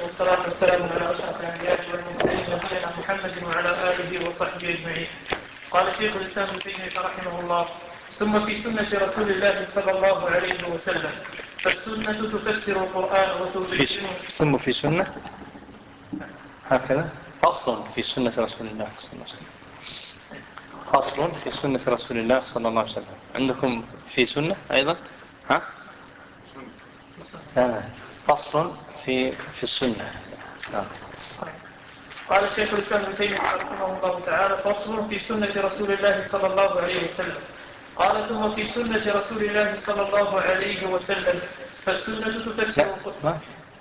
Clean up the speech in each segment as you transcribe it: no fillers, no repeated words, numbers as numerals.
والصلاة والسلام على أشرف الأنبياء والمرسلين نبينا محمد وعلى آله وصحبه أجمعين. قال شيخ الإسلام ابن تيمية رحمه الله: ثم في سنة رسول الله صلى الله عليه وسلم، فالسنة تفسر القرآن وتبينه. ثم في سنة هكذا فصل في سنة رسول الله صلى الله عليه وسلم. فصل في سنة رسول الله صلى الله عليه وسلم. عندكم في سنة أيضا؟ ها؟ فصل في السنة. قال الشيخ الإسلام ابن تيمية رحمه الله تعالى: فصل في سنة رسول الله صلى الله عليه وسلم. قال: ثم في سنة رسول الله صلى الله عليه وسلم، فالسنة تفسر القرآن.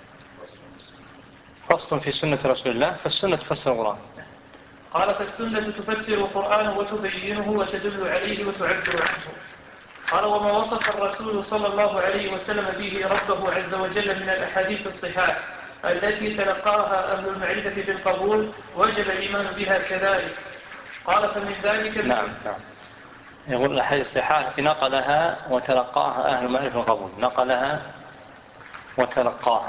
فصل في سنة رسول الله، فالسنة تفسر القرآن. قال: فالسنة تفسر القرآن وتبينه وتدل عليه وتعبر عنه. قال: وما وصف الرسول صلى الله عليه وسلم به ربه عز وجل من الأحاديث الصحاح التي تلقاها أهل المعرفة بالقبول وجب الإيمان بها كذلك. قال: فمن ذلك نعم. يقول الأحاديث الصحاح التي نقلها وتلقاها أهل المعرفة بالقبول. نقلها وتلقاها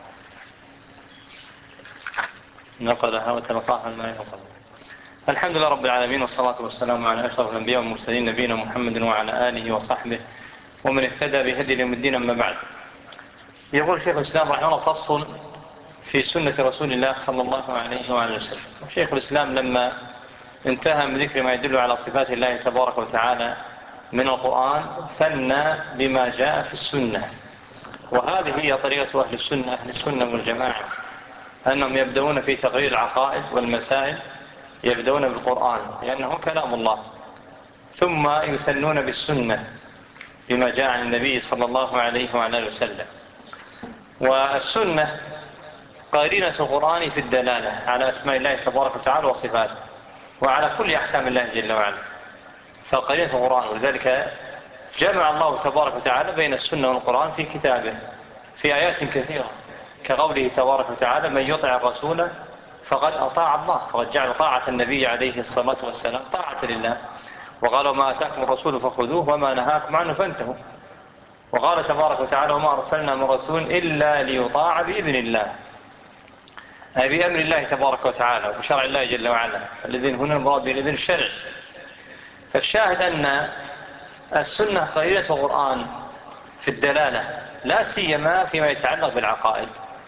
أهل المعرفة بالقبول. الحمد لله رب العالمين، والصلاة والسلام على أشرف الأنبياء والمرسلين نبينا محمد وعلى آله وصحبه ومن اهتدى بهدي يوم الدين. أما بعد، يقول شيخ الإسلام رحمه الله: فصل في سنة رسول الله صلى الله عليه وعلى وسلم. شيخ الإسلام لما انتهى من ذكر ما يدل على صفات الله تبارك وتعالى من القرآن ثنى بما جاء في السنة. وهذه هي طريقة أهل السنة والجماعة، أنهم يبدأون في تغيير العقائد والمسائل يبدأون بالقرآن لأنه كلام الله، ثم يثنون بالسنة بما جاء عن النبي صلى الله عليه وعلى وسلم. والسنة قرينة القرآن في الدلالة على أسماء الله تبارك وتعالى وصفاته وعلى كل أحكام الله جل وعلا، فقرينة القرآن. ولذلك جمع الله تبارك وتعالى بين السنة والقرآن في كتابه في آيات كثيرة، كقوله تبارك وتعالى: من يطع الرسول فقد أطاع الله، فقد جعل طاعة النبي عليه الصلاة والسلام طاعة لله. وقال: وما أتاكم الرسول فخذوه وما نهاكم عنه فانتهوا. وقال تبارك وتعالى: وما أرسلنا من رسول إلا ليطاع بإذن الله، أي بأمر الله تبارك وتعالى وبشرع الله جل وعلا، الذين هنا المراد بالإذن الشرعي. فالشاهد أن السنة قرينة القرآن في الدلالة، لا سيما فيما يتعلق بالعقائد،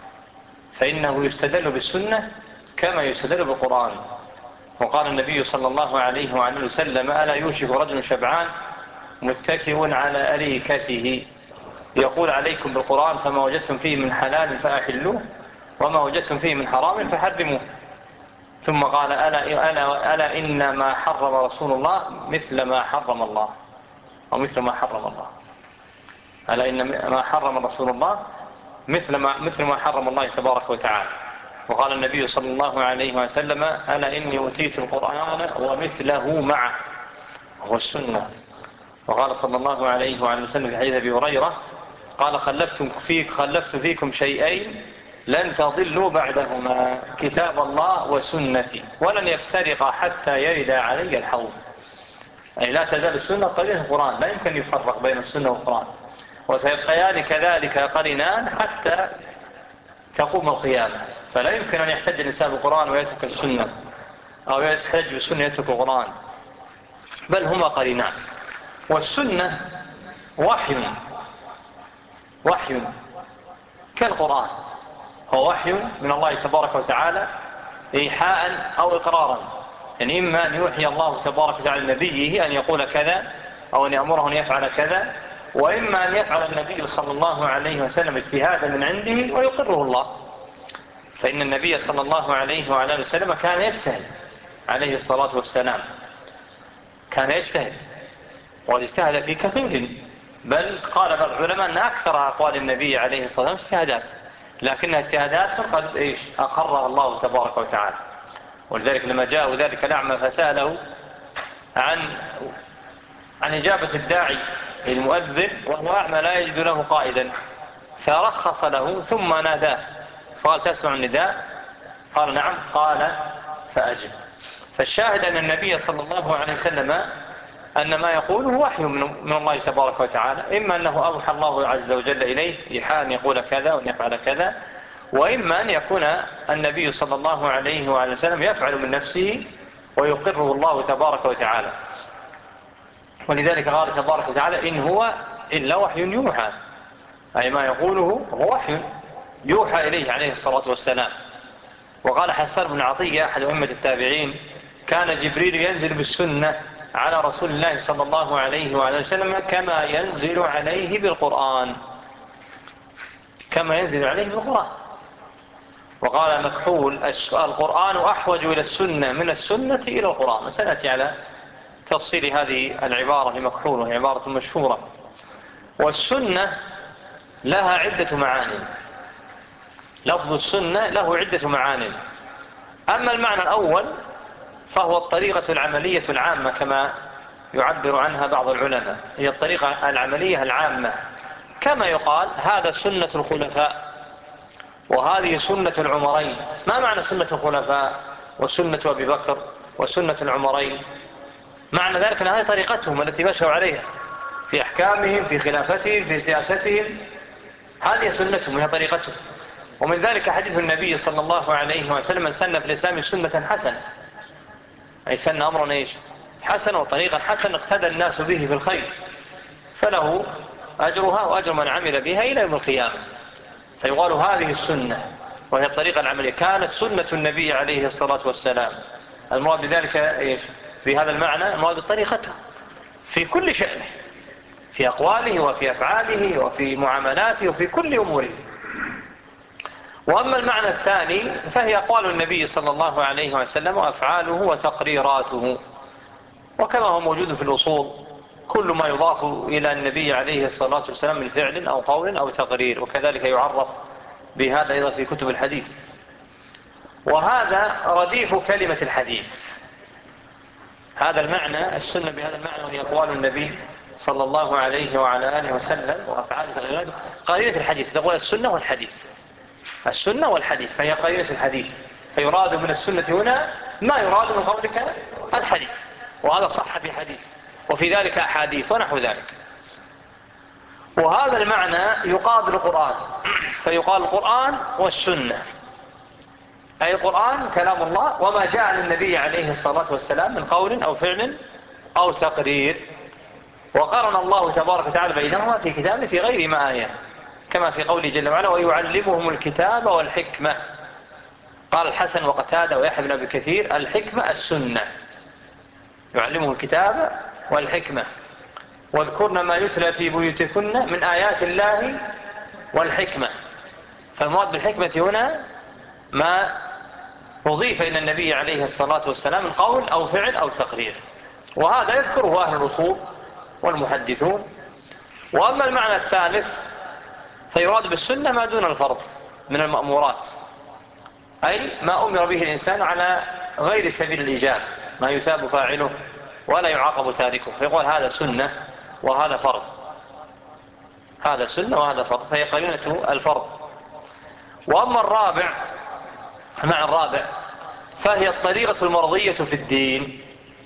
فإنه يستدل بالسنة كما يستدل بالقرآن. وقال النبي صلى الله عليه وعلى وسلم: ألا يوشك رجل شبعان متكئ على أريكته يقول: عليكم بالقرآن، فما وجدتم فيه من حلال فأحلوه وما وجدتم فيه من حرام فحرموه. ثم قال: ألا إن ما حرم رسول الله مثل ما حرم الله، أو مثل ما حرم الله. ألا إن ما حرم رسول الله مثل ما حرم الله تبارك وتعالى. وقال النبي صلى الله عليه وسلم: ألا إني أوتيت القرآن ومثله معه، وهو السنة. وقال صلى الله عليه وسلم في حديث أبي هريرة قال: خلفت فيكم شيئين لن تضلوا بعدهما، كتاب الله وسنتي، ولن يفترقا حتى يرد علي الحوض. أي لا تزال السنة قرينة القرآن، لا يمكن يفرق بين السنة والقرآن، وسيبقيان كذلك قرينان حتى تقوم القيامة. فلا يمكن أن يحتج الإنسان بالقرآن ويترك السنة، أو يحتج بالسنة ويترك القرآن، بل هما قرينان. والسنة وحي كالقرآن، هو وحي من الله تبارك وتعالى إيحاء أو إقرارا. يعني إما أن يوحي الله تبارك وتعالى لنبيه أن يقول كذا أو أن يأمره أن يفعل كذا، وإما أن يفعل النبي صلى الله عليه وسلم اجتهادا من عنده ويقره الله. فإن النبي صلى الله عليه وعلى وسلم كان يجتهد عليه الصلاة والسلام، كان يجتهد واجتهد في كثير، بل قال بعض العلماء أن أكثر أقوال النبي عليه الصلاة والسلام اجتهادات، لكنها اجتهادات قد أقرها الله تبارك وتعالى. ولذلك لما جاءه ذلك الأعمى فسأله عن إجابة الداعي المؤذن وهو أعمى لا يجد له قائدا، فرخص له ثم ناداه فقال: تسمع النداء؟ قال: نعم. قال: فأجب. فالشاهد أن النبي صلى الله عليه وسلم أن ما يقوله وحي من الله تبارك وتعالى، إما أنه أوحى الله عز وجل إليه إيحاء أن يقول كذا وأن يفعل كذا، وإما أن يكون النبي صلى الله عليه وآله وسلم يفعل من نفسه ويقره الله تبارك وتعالى. ولذلك قال تبارك وتعالى إن هو إلا وحي يوحى، أي ما يقوله هو وحي يوحى إليه عليه الصلاة والسلام. وقال حسان بن عطية أحد أئمة التابعين كان جبريل ينزل بالسنة على رسول الله صلى الله عليه وآله وسلم كما ينزل عليه بالقرآن، كما ينزل عليه بالقرآن. وقال مكحول القرآن أحوج إلى السنة من السنة إلى القرآن. سنأتي على تفصيل هذه العبارة لمكحول، وهي عبارة مشهورة. والسنة لها عدة معاني، لفظ السنة له عدة معاني. أما المعنى الأول فهو الطريقة العملية العامة كما يعبر عنها بعض العلماء، هي الطريقة العملية العامة، كما يقال هذا سنة الخلفاء وهذه سنة العمرين. ما معنى سنة الخلفاء وسنة أبي بكر وسنة العمرين؟ معنى ذلك أن هذه طريقتهم التي مشوا عليها في أحكامهم، في خلافتهم، في سياستهم، هذه سنتهم، هي طريقتهم. ومن ذلك حديث النبي صلى الله عليه وسلم من سن في الإسلام سنة حسنة، أي سن أمرا إيش حسن وطريقا حسن اقتدى الناس به في الخير، فله أجرها وأجر من عمل بها إلى يوم القيامة. فيقال هذه السنة وهي الطريقة العملية، كانت سنة النبي عليه الصلاة والسلام. المراد بذلك إيش؟ في هذا المعنى المراد طريقته في كل شأنه، في أقواله وفي أفعاله وفي معاملاته وفي كل أموره. وأما المعنى الثاني فهي أقوال النبي صلى الله عليه وسلم وأفعاله وتقريراته، وكما هو موجود في الأصول كل ما يضاف إلى النبي عليه الصلاة والسلام من فعل أو قول أو تقرير، وكذلك يعرف بهذا أيضا في كتب الحديث. وهذا رديف كلمة الحديث، هذا المعنى السنة بهذا المعنى وهي أقوال النبي صلى الله عليه وعلى آله وسلم وأفعاله وتقريراته قرينة الحديث. تقول السنة والحديث، السنة والحديث، فهي قرينة الحديث. فيراد من السنة هنا ما يراد من قولك الحديث، وهذا صح في حديث وفي ذلك أحاديث ونحو ذلك. وهذا المعنى يقابل القرآن، فيقال القرآن والسنة، أي القرآن كلام الله وما جاء عن النبي عليه الصلاة والسلام من قول أو فعل أو تقرير. وقارن الله تبارك وتعالى بينهما في كتابه في غير ما آية، كما في قوله جل وعلا ويعلمهم الكتاب والحكمة. قال الحسن وقتادة ويحيى بن أبي كثير الحكمة السنة، يعلمهم الكتاب والحكمة واذكرن ما يتلى في بيوتكن من آيات الله والحكمة. فالمراد بالحكمة هنا ما أضيف إلى النبي عليه الصلاة والسلام من قول أو فعل أو تقرير، وهذا يذكره أهل الأصول والمحدثون. وأما المعنى الثالث فيراد بالسنة ما دون الفرض من المأمورات، أي ما أمر به الإنسان على غير سبيل الإيجاب، ما يثاب فاعله ولا يعاقب تاركه، فيقول هذا سنة وهذا فرض، هذا سنة وهذا فرض، فهي قرينة الفرض. وأما الرابع، المعنى الرابع فهي الطريقة المرضية في الدين،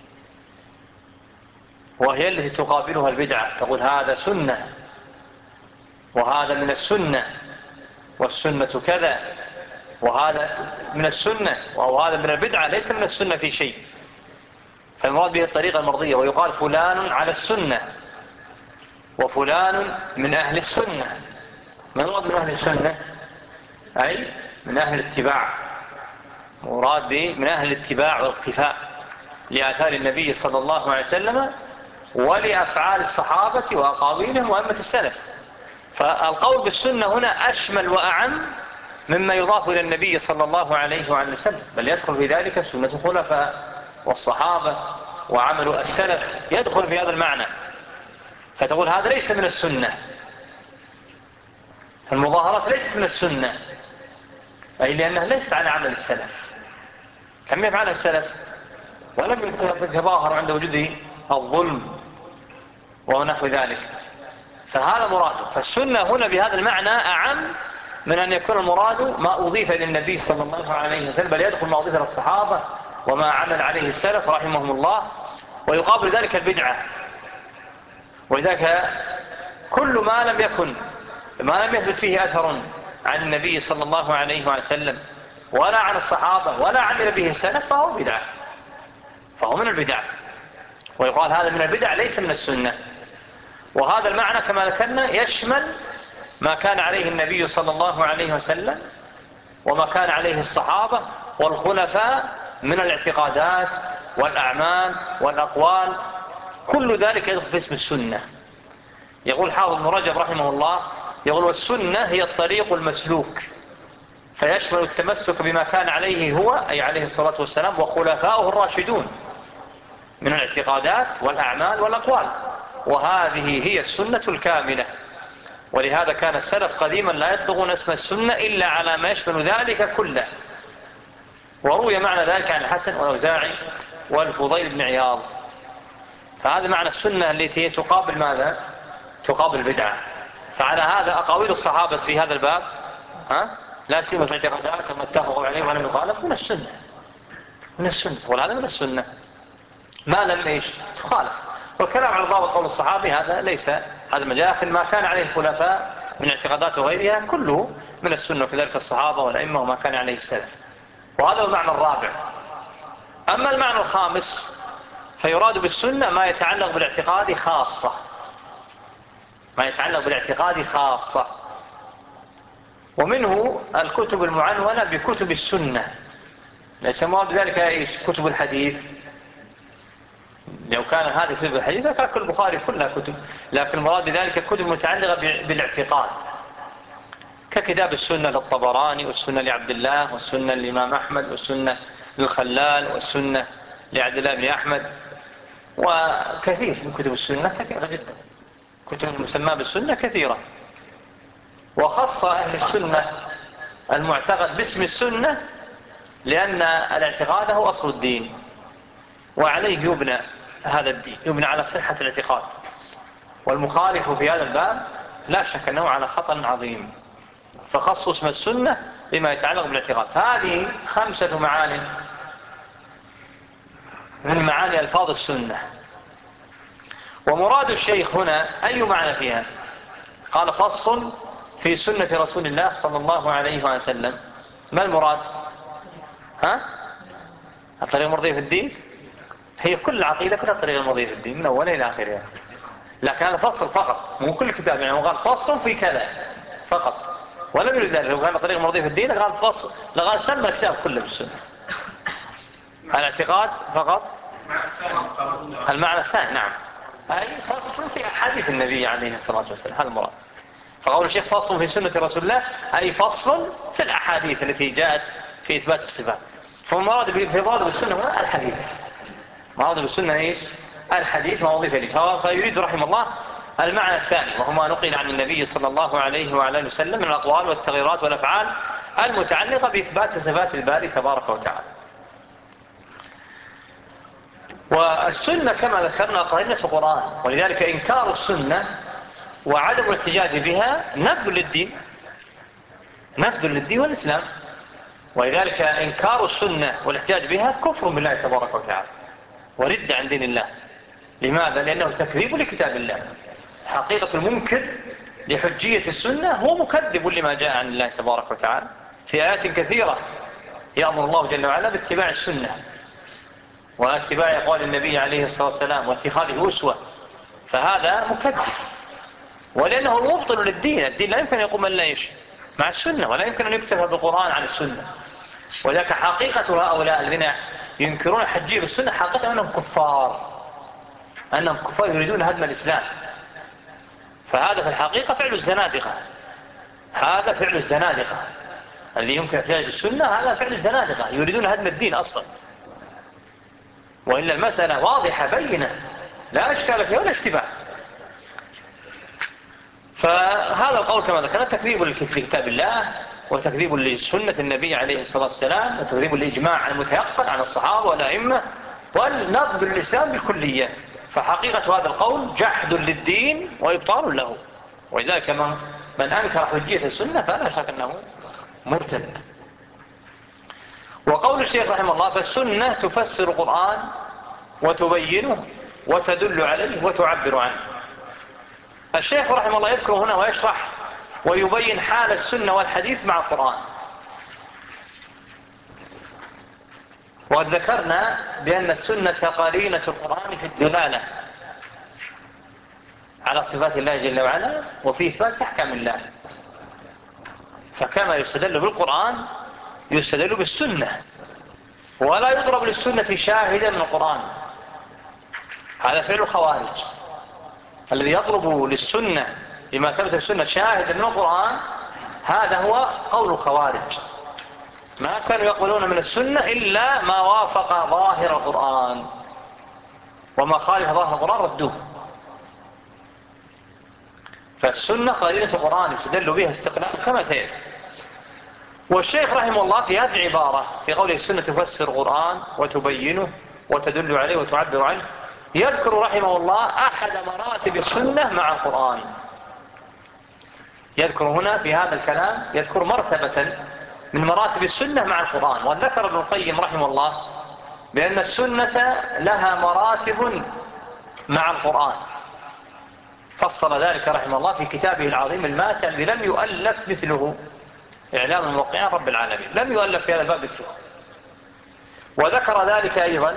وهي التي تقابلها البدعة، تقول هذا سنة وهذا من السنة والسنة كذا، وهذا من السنة وهذا من البدعة ليس من السنة في شيء. فالمراد به الطريقة المرضية، ويقال فلان على السنة وفلان من أهل السنة. ما المراد من أهل السنة؟ أي من أهل الاتباع، مراد به من أهل الاتباع والاقتفاء لآثار النبي صلى الله عليه وسلم ولأفعال الصحابة وأقاويلهم وأئمة السلف. فالقول بالسنة هنا أشمل وأعم مما يضاف إلى النبي صلى الله عليه وسلم، بل يدخل في ذلك سنة الخلفاء والصحابة وعمل السلف، يدخل في هذا المعنى. فتقول هذا ليس من السنة، المظاهرات ليست من السنة، أي لأنها ليست على عمل السلف. كم يفعل السلف ولم يتظاهر عند وجوده الظلم ونحو ذلك، فهذا مراده. فالسنة هنا بهذا المعنى أعم من أن يكون المراد ما أضيف إلى النبي صلى الله عليه وسلم، بل يدخل ما أضيف إلى الصحابة وما عمل عليه السلف رحمهم الله. ويقابل ذلك البدعة، ولذلك كل ما لم يثبت فيه أثر عن النبي صلى الله عليه وسلم ولا عن الصحابة ولا عمل به السلف فهو بدعة، فهو من البدع، ويقال هذا من البدع ليس من السنة. وهذا المعنى كما ذكرنا يشمل ما كان عليه النبي صلى الله عليه وسلم وما كان عليه الصحابة والخلفاء من الاعتقادات والأعمال والأقوال، كل ذلك يدخل في اسم السنة. يقول حافظ ابن رجب رحمه الله، يقول والسنة هي الطريق المسلوك، فيشمل التمسك بما كان عليه هو أي عليه الصلاة والسلام وخلفاؤه الراشدون من الاعتقادات والأعمال والأقوال، وهذه هي السنة الكاملة. ولهذا كان السلف قديما لا يطلقون اسم السنة إلا على ما يشمل ذلك كله. وروي معنى ذلك عن الحسن والأوزاعي والفضيل بن عياض. فهذا معنى السنة التي تقابل ماذا؟ تقابل البدعة. فعلى هذا أقاويل الصحابة في هذا الباب لا سيما في الاعتقادات وما اتفقوا عليه ولم يخالف من السنة، من السنة، وهذا من السنة ما لم ايش تخالف. والكلام على ضابط قول الصحابي هذا ليس هذا مجال، لكن ما كان عليه الخلفاء من اعتقادات وغيرها كله من السنة، وكذلك الصحابة والأئمة وما كان عليه السلف. وهذا هو المعنى الرابع. أما المعنى الخامس فيراد بالسنة ما يتعلق بالاعتقاد خاصة، ما يتعلق بالاعتقاد خاصة، ومنه الكتب المعنونة بكتب السنة، ليس مراد بذلك ايش كتب الحديث. لو كان هذه كتب الحديث كان كل البخاري كلها كتب، لكن المراد بذلك الكتب المتعلقة بالاعتقاد، ككتاب السنة للطبراني والسنة لعبد الله والسنة للإمام أحمد والسنة للخلال والسنة لعبد الله بن أحمد، وكثير من كتب السنة كثيرة جدا، كتب المسمى بالسنة كثيرة. وخص أهل السنة المعتقد باسم السنة لأن الاعتقاد هو أصل الدين، وعليه يبنى هذا الدين، يبنى على صحة الاعتقاد. والمخالف في هذا الباب لا شك أنه على خطأ عظيم، فخصوا اسم السنة بما يتعلق بالاعتقاد. هذه 5 معاني من معاني ألفاظ السنة. ومراد الشيخ هنا أي معنى فيها؟ قال فصل في سنة رسول الله صلى الله عليه وسلم. ما المراد؟ الطريق المرضية في الدين؟ هي كل العقيدة كلها الطريق المرضية في الدين من أولها إلى آخرها، لكن هذا فصل فقط، مو كل كتاب، يعني قال فصل في كذا فقط، ولم يرد ذلك. لو كان الطريق المرضية في الدين لقال فصل، لقال سمى الكتاب كله بالسنة. الاعتقاد فقط المعنى الثاني، نعم، أي فصل في أحاديث النبي عليه الصلاة والسلام، هذا المراد. فقول الشيخ فصل في سنة رسول الله أي فصل في الأحاديث التي جاءت في إثبات الصفات. فالمراد بالسنة هنا الحديث، مراد بالسنة إيش؟ الحديث ما وظيف لي. فيريد رحمه الله المعنى الثاني، وهو ما نقل عن النبي صلى الله عليه وعلى اله وسلم من الأقوال والتغييرات والأفعال المتعلقة بإثبات صفات الباري تبارك وتعالى. والسنة كما ذكرنا قرينة القرآن، ولذلك إنكار السنة وعدم الاحتجاج بها نبذ للدين، نبذ للدين والإسلام. ولذلك إنكار السنة والاحتجاج بها كفر بالله تبارك وتعالى ورد عن دين الله. لماذا؟ لأنه تكذيب لكتاب الله. حقيقة المنكر لحجية السنة هو مكذب لما جاء عن الله تبارك وتعالى. في آيات كثيرة يأمر الله جل وعلا باتباع السنة واتباع أقوال النبي عليه الصلاة والسلام واتخاذه أسوة، فهذا مكذب، ولأنه مبطل للدين. الدين لا يمكن أن يقوم إلا إيش؟ مع السنة، ولا يمكن أن يكتفى بالقرآن عن السنة. وذلك حقيقة هؤلاء الذين ينكرون حجية السنة حقيقة أنهم كفار، أنهم كفار يريدون هدم الإسلام. فهذا في الحقيقة فعل الزنادقة، هذا فعل الزنادقة الذي يمكن احتجاج بالسنة، هذا فعل الزنادقة يريدون هدم الدين أصلا. وإلا المسألة واضحة بينة لا أشكال فيها ولا اشتباه. فهذا القول كما ذكرنا تكذيب لكتاب الله وتكذيب لسنة النبي عليه الصلاة والسلام وتكذيب لإجماع المتيقن عن الصحابة والأئمة والنبذ للإسلام بالكلية. فحقيقة هذا القول جحد للدين وإبطال له. ولذلك من أنكر حجية السنة فلا شك أنه مرتد. وقول الشيخ رحمه الله فالسنة تفسر القرآن وتبينه وتدل عليه وتعبر عنه. الشيخ رحمه الله يذكر هنا ويشرح ويبين حال السنة والحديث مع القرآن. وقد ذكرنا بأن السنة قرينة القرآن في الدلالة على صفات الله جل وعلا وفي إثبات أحكام الله. فكما يستدل بالقرآن يستدل بالسنة، ولا يضرب للسنة شاهدا من القرآن. هذا فعل الخوارج. الذي يضرب للسنة لما ثبت في السنة شاهدا من القرآن هذا هو قول الخوارج. ما كانوا يقولون من السنة إلا ما وافق ظاهر القرآن، وما خالف ظاهر القرآن ردوه. فالسنة قرينة القرآن يستدل بها استقلالا كما سيأتي. والشيخ رحمه الله في هذه العبارة في قوله السنة تفسر القرآن وتبينه وتدل عليه وتعبر عنه يذكر رحمه الله أحد مراتب السنة مع القرآن. يذكر هنا في هذا الكلام يذكر مرتبة من مراتب السنة مع القرآن. وذكر ابن القيم رحمه الله بأن السنة لها مراتب مع القرآن، فصل ذلك رحمه الله في كتابه العظيم الماتع الذي لم يؤلف مثله، إعلام الموقعين رب العالمين، لم يؤلف في هذا الباب مثله. وذكر ذلك أيضا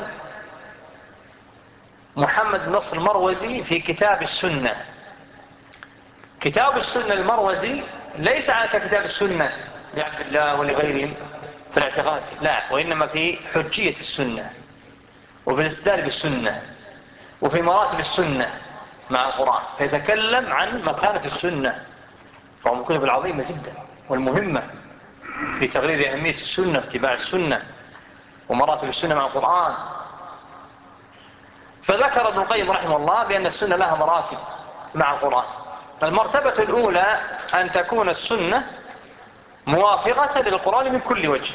محمد بن نصر المروزي في كتاب السنة. كتاب السنة المروزي ليس على كتاب السنة لعبد الله ولغيرهم في الاعتقاد، لا، وإنما في حجية السنة وفي الاستدلال بالسنة وفي مراتب السنة مع القرآن، فيتكلم عن مكانة السنة، فهو من الكتب العظيمة جدا والمهمة في تقرير أهمية السنة اتباع السنة ومراتب السنة مع القرآن. فذكر ابن القيم رحمه الله بأن السنة لها مراتب مع القرآن. المرتبة الأولى أن تكون السنة موافقة للقرآن من كل وجه،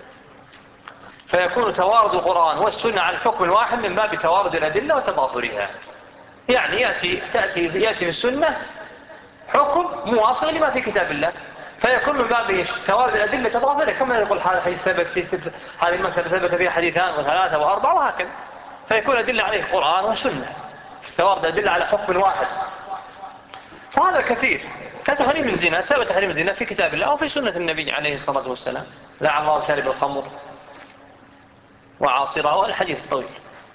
فيكون توارد القرآن والسنة على الحكم الواحد من باب توارد الأدلة وتضافرها. يعني يأتي في السنة حكم موافق لما في كتاب الله، فيكون من باب توارد الأدلة تضافرها، كما يقول هذا الحديث ثبت، هذه المسألة ثبت فيها حديثان وثلاثة وأربعة وهكذا، فيكون أدلة عليه قرآن وسنة في توارد الأدلة على حكم واحد. وهذا كثير كتحريم الزنا، ثبت تحريم الزنا في كتاب الله وفي سنة النبي عليه الصلاة والسلام، لعن الله شارب الخمر وعاصره، والحديث الطويل.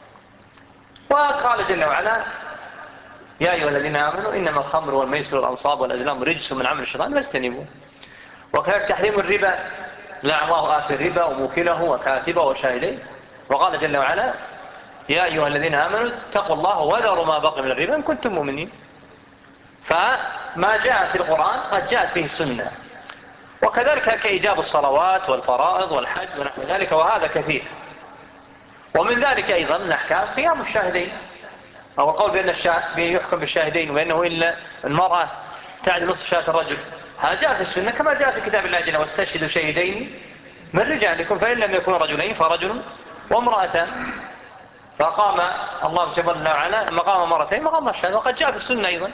وقال جل وعلا يا أيها الذين آمنوا إنما الخمر والميسر والأنصاب والأزلام رجس من عمل الشيطان فاجتنبوه. وكذلك تحريم الربا، لعن الله آكل الربا وموكله وكاتبه وشاهديه. وقال جل وعلا يا أيها الذين آمنوا اتقوا الله وذروا ما بقي من الربا إن كنتم مؤمنين. فما جاء في القرآن قد جاءت فيه السنة. وكذلك كإيجاب الصلوات والفرائض والحج ونحو ذلك، وهذا كثير. ومن ذلك أيضا الأحكام قيام الشاهدين، أو القول بأن يحكم بالشاهدين وأنه إلا المرأة تعدل نصف شاة الرجل، هذا جاء في السنة كما جاء في كتاب الله جل واستشهدوا شهيدين من رجالكم فإن لم يكونوا رجلين فرجل وامرأتان، فقام الله جل وعلا مقام مرتين مقام الشهادة، وقد جاء في السنة أيضا.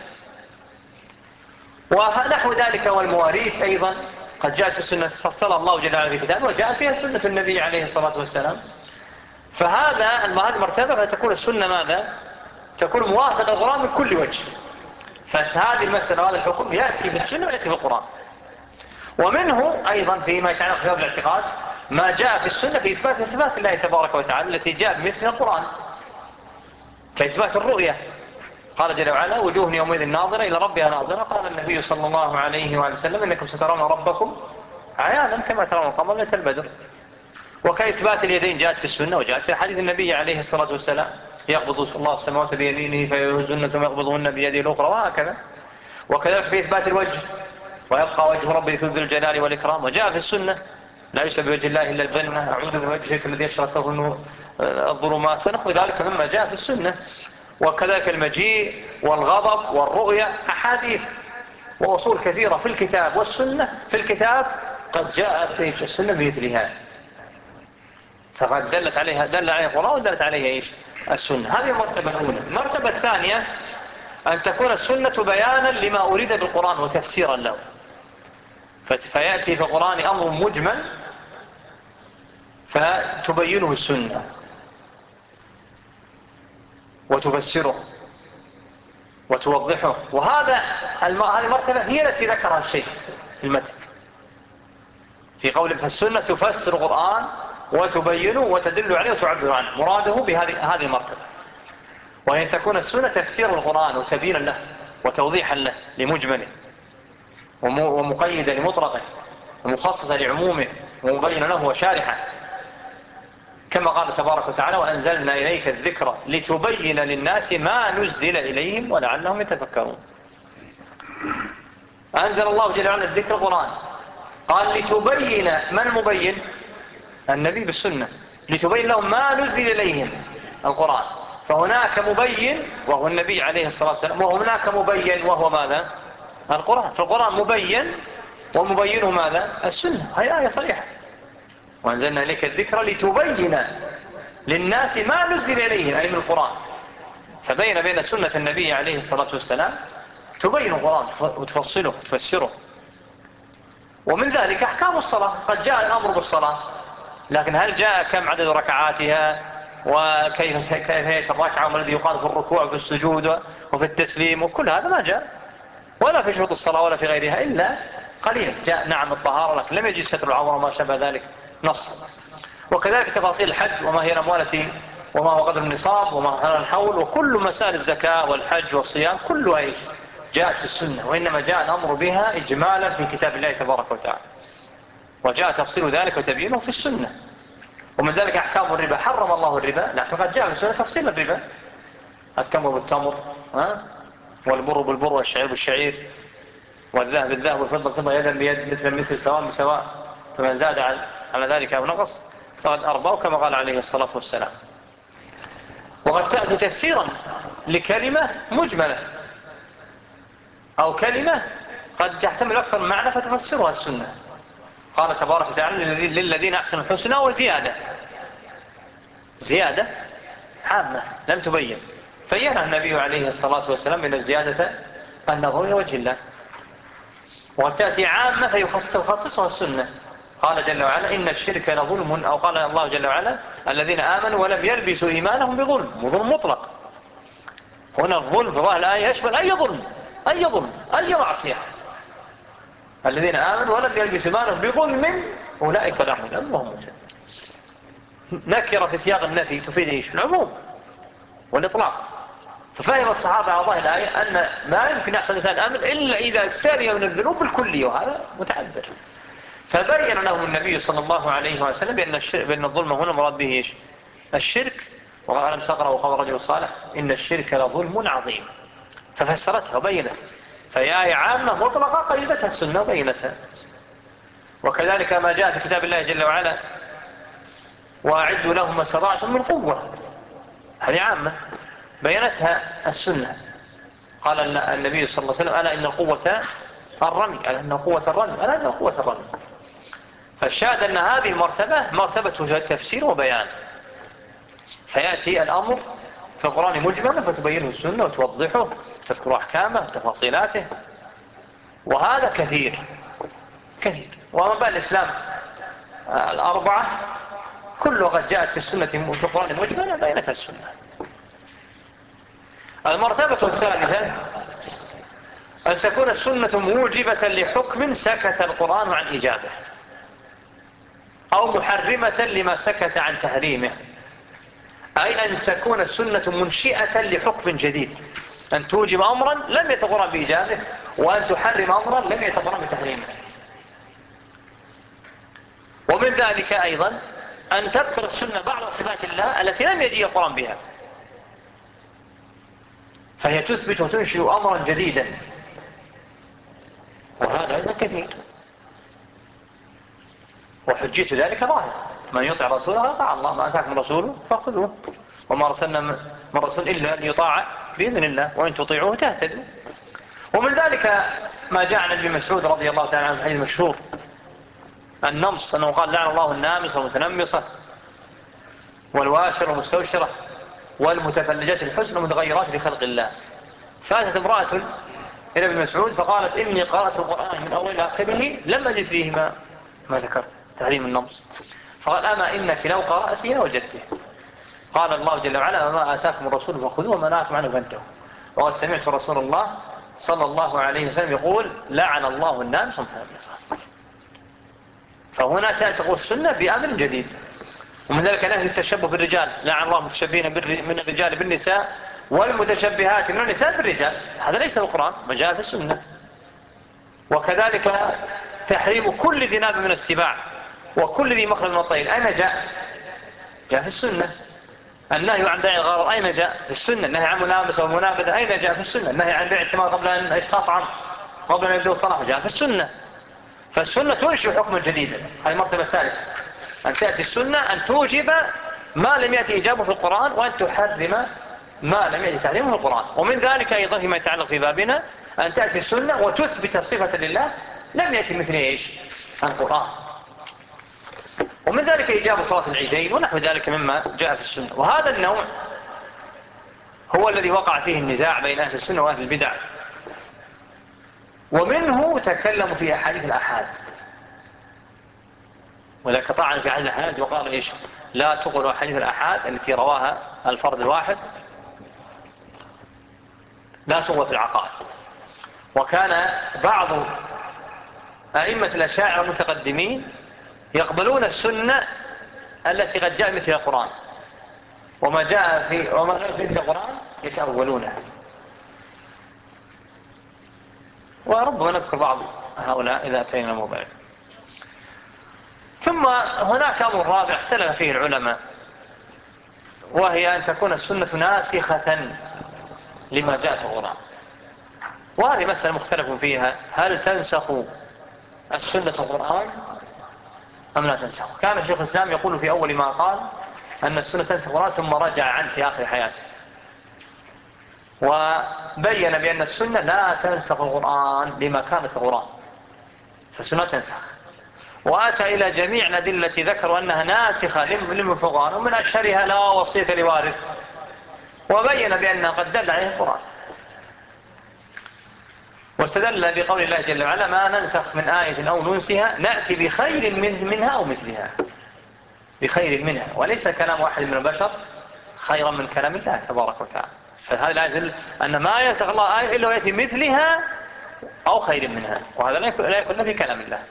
ونحو ذلك والمواريث أيضا قد جاءت في السنة، فصل الله جل وعلا في كتابه وجاءت فيها سنة النبي عليه الصلاة والسلام. فهذه مرتبة، فتكون السنة ماذا؟ تكون موافقة القرآن من كل وجه. فهذه المسألة وهذا الحكم يأتي في السنة ويأتي في القرآن. ومنه أيضا فيما يتعلق بباب الاعتقاد ما جاء في السنة في إثبات صفات الله تبارك وتعالى التي جاء بمثل القرآن، كإثبات الرؤية. قال جل وعلا وجوه يومئذ ناظرة إلى ربها ناظرة. قال النبي صلى الله عليه وسلم إنكم سترون ربكم عيانا كما ترون القمر ليلة البدر. وكإثبات اليدين جاءت في السنة وجاءت في حديث النبي عليه الصلاة والسلام يقبض الله السماوات بيمينه فيهزن ثم يقبضهن بيده الأخرى، وهكذا. وكذلك في إثبات الوجه ويبقى وجه ربي ذو الجلال والإكرام، وجاء في السنة لا يسب بوجه الله إلا الجنة، أعوذ بوجهك الذي يشرفه الظلمات، ونحو ذلك مما جاء في السنة. وكذلك المجيء والغضب والرؤية أحاديث وأصول كثيرة في الكتاب والسنة. في الكتاب قد جاءت السنة بمثلها، فقد دل عليها القرآن ودلت عليها إيش؟ السنة. هذه المرتبة الأولى. المرتبة الثانية أن تكون السنة بيانا لما أريد بالقرآن وتفسيرا له، فيأتي في القرآن أمر مجمل فتبينه السنة وتفسره. وتوضحه. وهذه المرتبة هي التي ذكرها الشيخ في المتن في قوله فالسنة تفسر القرآن وتبينه وتدل عليه وتعبر عنه. مراده بهذه المرتبة، وأن تكون السنة تفسير القرآن وتبيينا له وتوضيحا له لمجمله، ومقيدا لمطلقه، ومخصصا لعمومه، ومبينا له وشارحا، كما قال تبارك وتعالى وأنزلنا إليك الذكر لتبين للناس ما نزل إليهم ولعلهم يتفكرون. أنزل الله جل وعلا الذكر القرآن، قال لتبين. من المبين؟ النبي بالسنة، لتبين لهم ما نزل إليهم القرآن. فهناك مبين وهو النبي عليه الصلاة والسلام، وهناك مبين وهو ماذا؟ القرآن. فالقرآن مبين ومبينه ماذا؟ السنة. هي آية صريحة وأنزلنا إليك الذكر لتبين للناس ما نزل إليهم، أي من القرآن. فبين بين سنة النبي عليه الصلاة والسلام تبين القرآن وتفصله وتفسره. ومن ذلك أحكام الصلاة. قد جاء الأمر بالصلاة، لكن هل جاء كم عدد ركعاتها وكيفية الركعة وما الذي يقال في الركوع وفي السجود وفي التسليم، وكل هذا ما جاء، ولا في شروط الصلاة ولا في غيرها إلا قليل. جاء نعم الطهارة، لكن لم يجي ستر العورة وما شابه ذلك نص. وكذلك تفاصيل الحج، وما هي الأموال التي، وما هو قدر النصاب، وما هو الحول، وكل مسائل الزكاة والحج والصيام كلها إيش؟ جاءت في السنة. وإنما جاء الأمر بها إجمالا في كتاب الله تبارك وتعالى، وجاء تفصيل ذلك وتبيينه في السنة. ومن ذلك أحكام الربا، حرم الله الربا، لكن قد جاء في السنة تفصيل الربا. التمر بالتمر، والبر بالبر، والشعير بالشعير، والذهب بالذهب، والفضة بالفضة، يدا بيد، مثل مثل، سواء بسواء. فمن زاد على ذلك أو نقص فقد أرباه، كما قال عليه الصلاة والسلام. وقد تأتي تفسيرا لكلمة مجملة، أو كلمة قد تحتمل أكثر من معنى فتفسرها السنة. قال تبارك وتعالى للذين أحسنوا الحسنى وزيادة. زيادة عامة لم تبين، بينها النبي عليه الصلاة والسلام من الزيادة النظر لوجه الله. وقد تأتي عامة فيخصصها السنة. قال جل وعلا إن الشرك لظلم، أو قال الله جل وعلا الذين آمنوا ولم يلبسوا إيمانهم بظلم، وظلم مطلق. هنا الظلم في ظاهر الآية يشمل أي ظلم، أي ظلم، أي معصية. الذين آمنوا ولم يلبسوا إيمانهم بظلم أولئك لهم الأمن وهم مهتدون. نكرة في سياق النفي تفيد إيش؟ العموم والإطلاق. ففهم الصحابة على ظاهر الآية أن ما يمكن يحصل الإنسان الأمن إلا إذا سري من الذنوب بالكلية، وهذا متعذر. فبين لهم النبي صلى الله عليه وسلم بأن الظلم هنا مراد به إيش؟ الشرك. وقال ألم تقرأوا قول الرجل الصالح إن الشرك لظلم عظيم، ففسرتها وبينت. فهي آية عامة مطلقة قيدتها السنة وبينتها. وكذلك ما جاء في كتاب الله جل وعلا وأعدوا لهم ما استطعتم من قوة، هذه عامة بينتها السنة. قال النبي صلى الله عليه وسلم ألا إن القوة الرمي، ألا إن القوة الرمي، ألا إن القوة الرمي. فالشاهد أن هذه المرتبة مرتبة تفسير وبيان. فيأتي الأمر في القرآن مجملا فتبينه السنة وتوضحه وتذكر أحكامه وتفاصيلاته. وهذا كثير كثير. ومبادئ الإسلام الأربعة كلها قد جاءت في السنة في القرآن مجملا بينتها السنة. المرتبة الثالثة أن تكون السنة موجبة لحكم سكت القرآن عن إيجابه، أو محرمة لما سكت عن تحريمه. أي أن تكون السنة منشئة لحكم جديد، أن توجب أمرا لم يت القرآن بإيجابه، وأن تحرم أمرا لم يت القرآن بتحريمه. ومن ذلك أيضا أن تذكر السنة بعض صفات الله التي لم يجيء القرآن بها، فهي تثبت وتنشئ أمرا جديدا، وهذا أيضا كثير. وحجيت ذلك ظاهر، من يطع رسوله يطاع الله، ما أتاكم رسوله فاخذوه، وما أرسلنا من رسول إلا أن يطاع بإذن الله، وإن تطيعوه تهتدوا. ومن ذلك ما جاء عن ابن مسعود رضي الله تعالى عنه في الحديث المشهور النمص، أنه قال لعن الله النامصة والمتنمصة والواشرة والمستوشرة والمتفلجات الحسن والمتغيرات لخلق الله. فأتت امرأة إلى ابن مسعود فقالت إني قرأت القرآن من أول آخره لم أجد فيه ما ذكرت تحريم النمص. فقال أما إنك لو قرأت لوجدته. قال الله جل وعلا وما آتاكم الرسول فخذوه وما نهاكم عنه فانتهوا. وقد سمعت رسول الله صلى الله عليه وسلم يقول لعن الله النامس والمتنمس. فهنا تأتي السنة بأمر جديد. ومن ذلك نهي التشبه بالرجال، لعن الله المتشبهين من الرجال بالنساء والمتشبهات من النساء بالرجال. هذا ليس في القرآن، ما جاء في السنة. وكذلك تحريم كل ذي ناب من السباع وكل ذي مخرج من الطير، أين جاء؟ جاء في السنة. النهي عن بيع الغرر أين جاء؟ في السنة. النهي عن ملامسة والمنابذة أين جاء؟ في السنة. النهي عن بيع الثمار قبل أن يتقطع قبل أن يبدو الصلاة جاء في السنة. فالسنة تنشئ حكما جديدا. هذه المرتبة الثالثة، أن تأتي السنة أن توجب ما لم يأتي إيجابه في القرآن، وأن تحرم ما لم يأتي تحريمه في القرآن. ومن ذلك أيضا فيما يتعلق في بابنا أن تأتي السنة وتثبت صفة لله لم يأتي مثل إيش؟ القرآن. ومن ذلك إيجاب صلاة العيدين ونحو ذلك مما جاء في السنة. وهذا النوع هو الذي وقع فيه النزاع بين أهل السنة وأهل البدع، ومنه تكلموا في أحاديث الآحاد، وذلك طعن في أحاديث الآحاد وقال إيش؟ لا تقل أحاديث الآحاد التي رواها الفرد الواحد لا تقل في العقائد. وكان بعض أئمة الأشاعرة المتقدمين يقبلون السنة التي قد جاء مثل القرآن، وما غير مثل القرآن يتأولونها. وربما نذكر بعض هؤلاء إذا أتينا الموضوع. ثم هناك أمر رابع اختلف فيه العلماء، وهي أن تكون السنة ناسخة لما جاء في القرآن. وهذه مسألة مختلف فيها، هل تنسخ السنة القرآن أم لا تنسخ؟ كان شيخ الإسلام يقول في أول ما قال أن السنة تنسخ القرآن، ثم رجع عنه في آخر حياته وبين بأن السنة لا تنسخ القرآن لما كانت القرآن، فالسنة تنسخ. وأتى إلى جميع الأدلة ذكروا أنها ناسخة للقرآن، ومن أشهرها لا وصية لوارث، وبين بأنها قد دل عليه القرآن. واستدل بقول الله جل وعلا ما ننسخ من آية أو ننسها نأتي بخير منها أو مثلها، بخير منها، وليس كلام واحد من البشر خيرا من كلام الله تبارك وتعالى. فهذه الآية يدل أن ما ينسخ الله آية إلا ويأتي مثلها أو خير منها، وهذا لا يكون في كلام الله.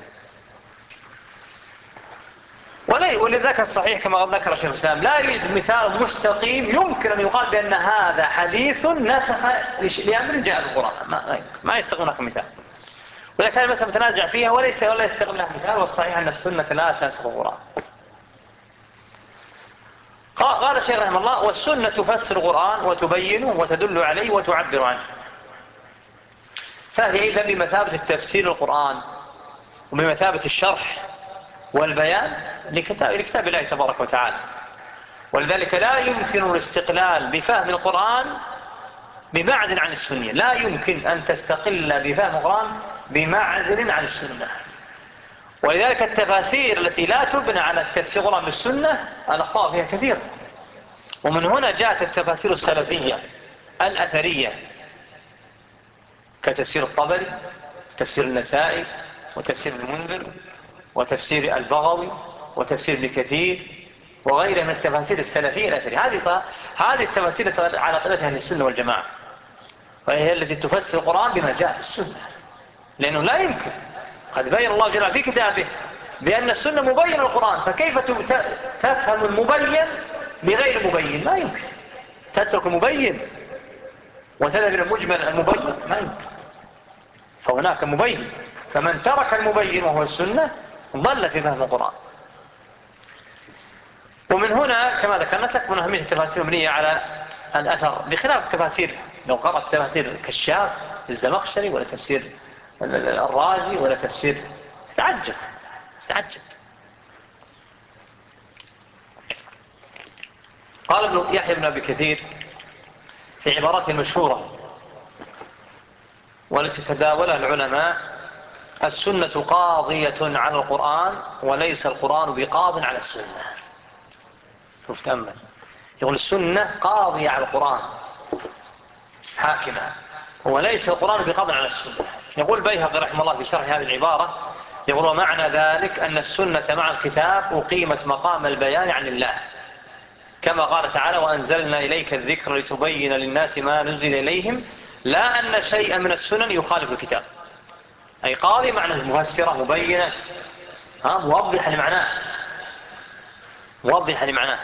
ولذلك الصحيح كما ذكر شيخ الإسلام لا يوجد مثال مستقيم يمكن أن يقال بأن هذا حديث نسخ لأمر جاء بالقرآن، ما يستقيم هناك مثال. ولكن هذه المسألة متنازع فيها ولا يستقيم لها مثال، والصحيح أن السنة لا تنسخ القرآن. قال الشيخ رحمه الله والسنة تفسر القرآن وتبينه وتدل عليه وتعبر عنه، فهي إذا بمثابة التفسير القرآن وبمثابة الشرح والبيان لكتاب الله تبارك وتعالى. ولذلك لا يمكن الاستقلال بفهم القرآن بمعزل عن السنة، لا يمكن أن تستقل بفهم القرآن بمعزل عن السنة. ولذلك التفاسير التي لا تبنى على التفسير القرآن بالسنة الأخطاء فيها كثيرة، ومن هنا جاءت التفاسير السلفية الأثرية كتفسير الطبري، تفسير النسائي، وتفسير المنذر، وتفسير البغوي، وتفسير ابن كثير، وغيرها من التفاسير السلفية الأثرية. هذه التفاسير على طريقة أهل السنة والجماعة، وهي التي تفسر القرآن بما جاء في السنة، لأنه لا يمكن، قد بين الله جل وعلا في كتابه بأن السنة مبين القرآن، فكيف تفهم المبين بغير مبين؟ لا يمكن. تترك المبين وتذهب إلى المجمل المبين؟ ما يمكن. فهناك مبين، فمن ترك المبين وهو السنة ضل في فهم القرآن. ومن هنا كما ذكرنا تكمن أهمية التفاسير المبنية على الأثر، بخلاف التفاسير لو قرأت تفاسير كشاف للزمخشري ولا تفسير الرازي ولا تفسير تعجب. قال ابن يحيى بن أبي كثير في عبارته المشهورة والتي تداولها العلماء: السنة قاضية على القرآن وليس القرآن بقاض على السنة. شوف تأمل، يقول السنة قاضية على القرآن حاكمة، وليس القرآن بقاض على السنة. يقول البيهقي رحمه الله في شرح هذه العبارة، يقول ومعنى ذلك أن السنة مع الكتاب أقيمت مقام البيان عن الله، كما قال تعالى وأنزلنا إليك الذكر لتبين للناس ما نزل إليهم لا أن شيئا من السنن يخالف الكتاب، أي قاضي معنى مفسرة مبينة موضحة لمعناه، موضحة لمعناه.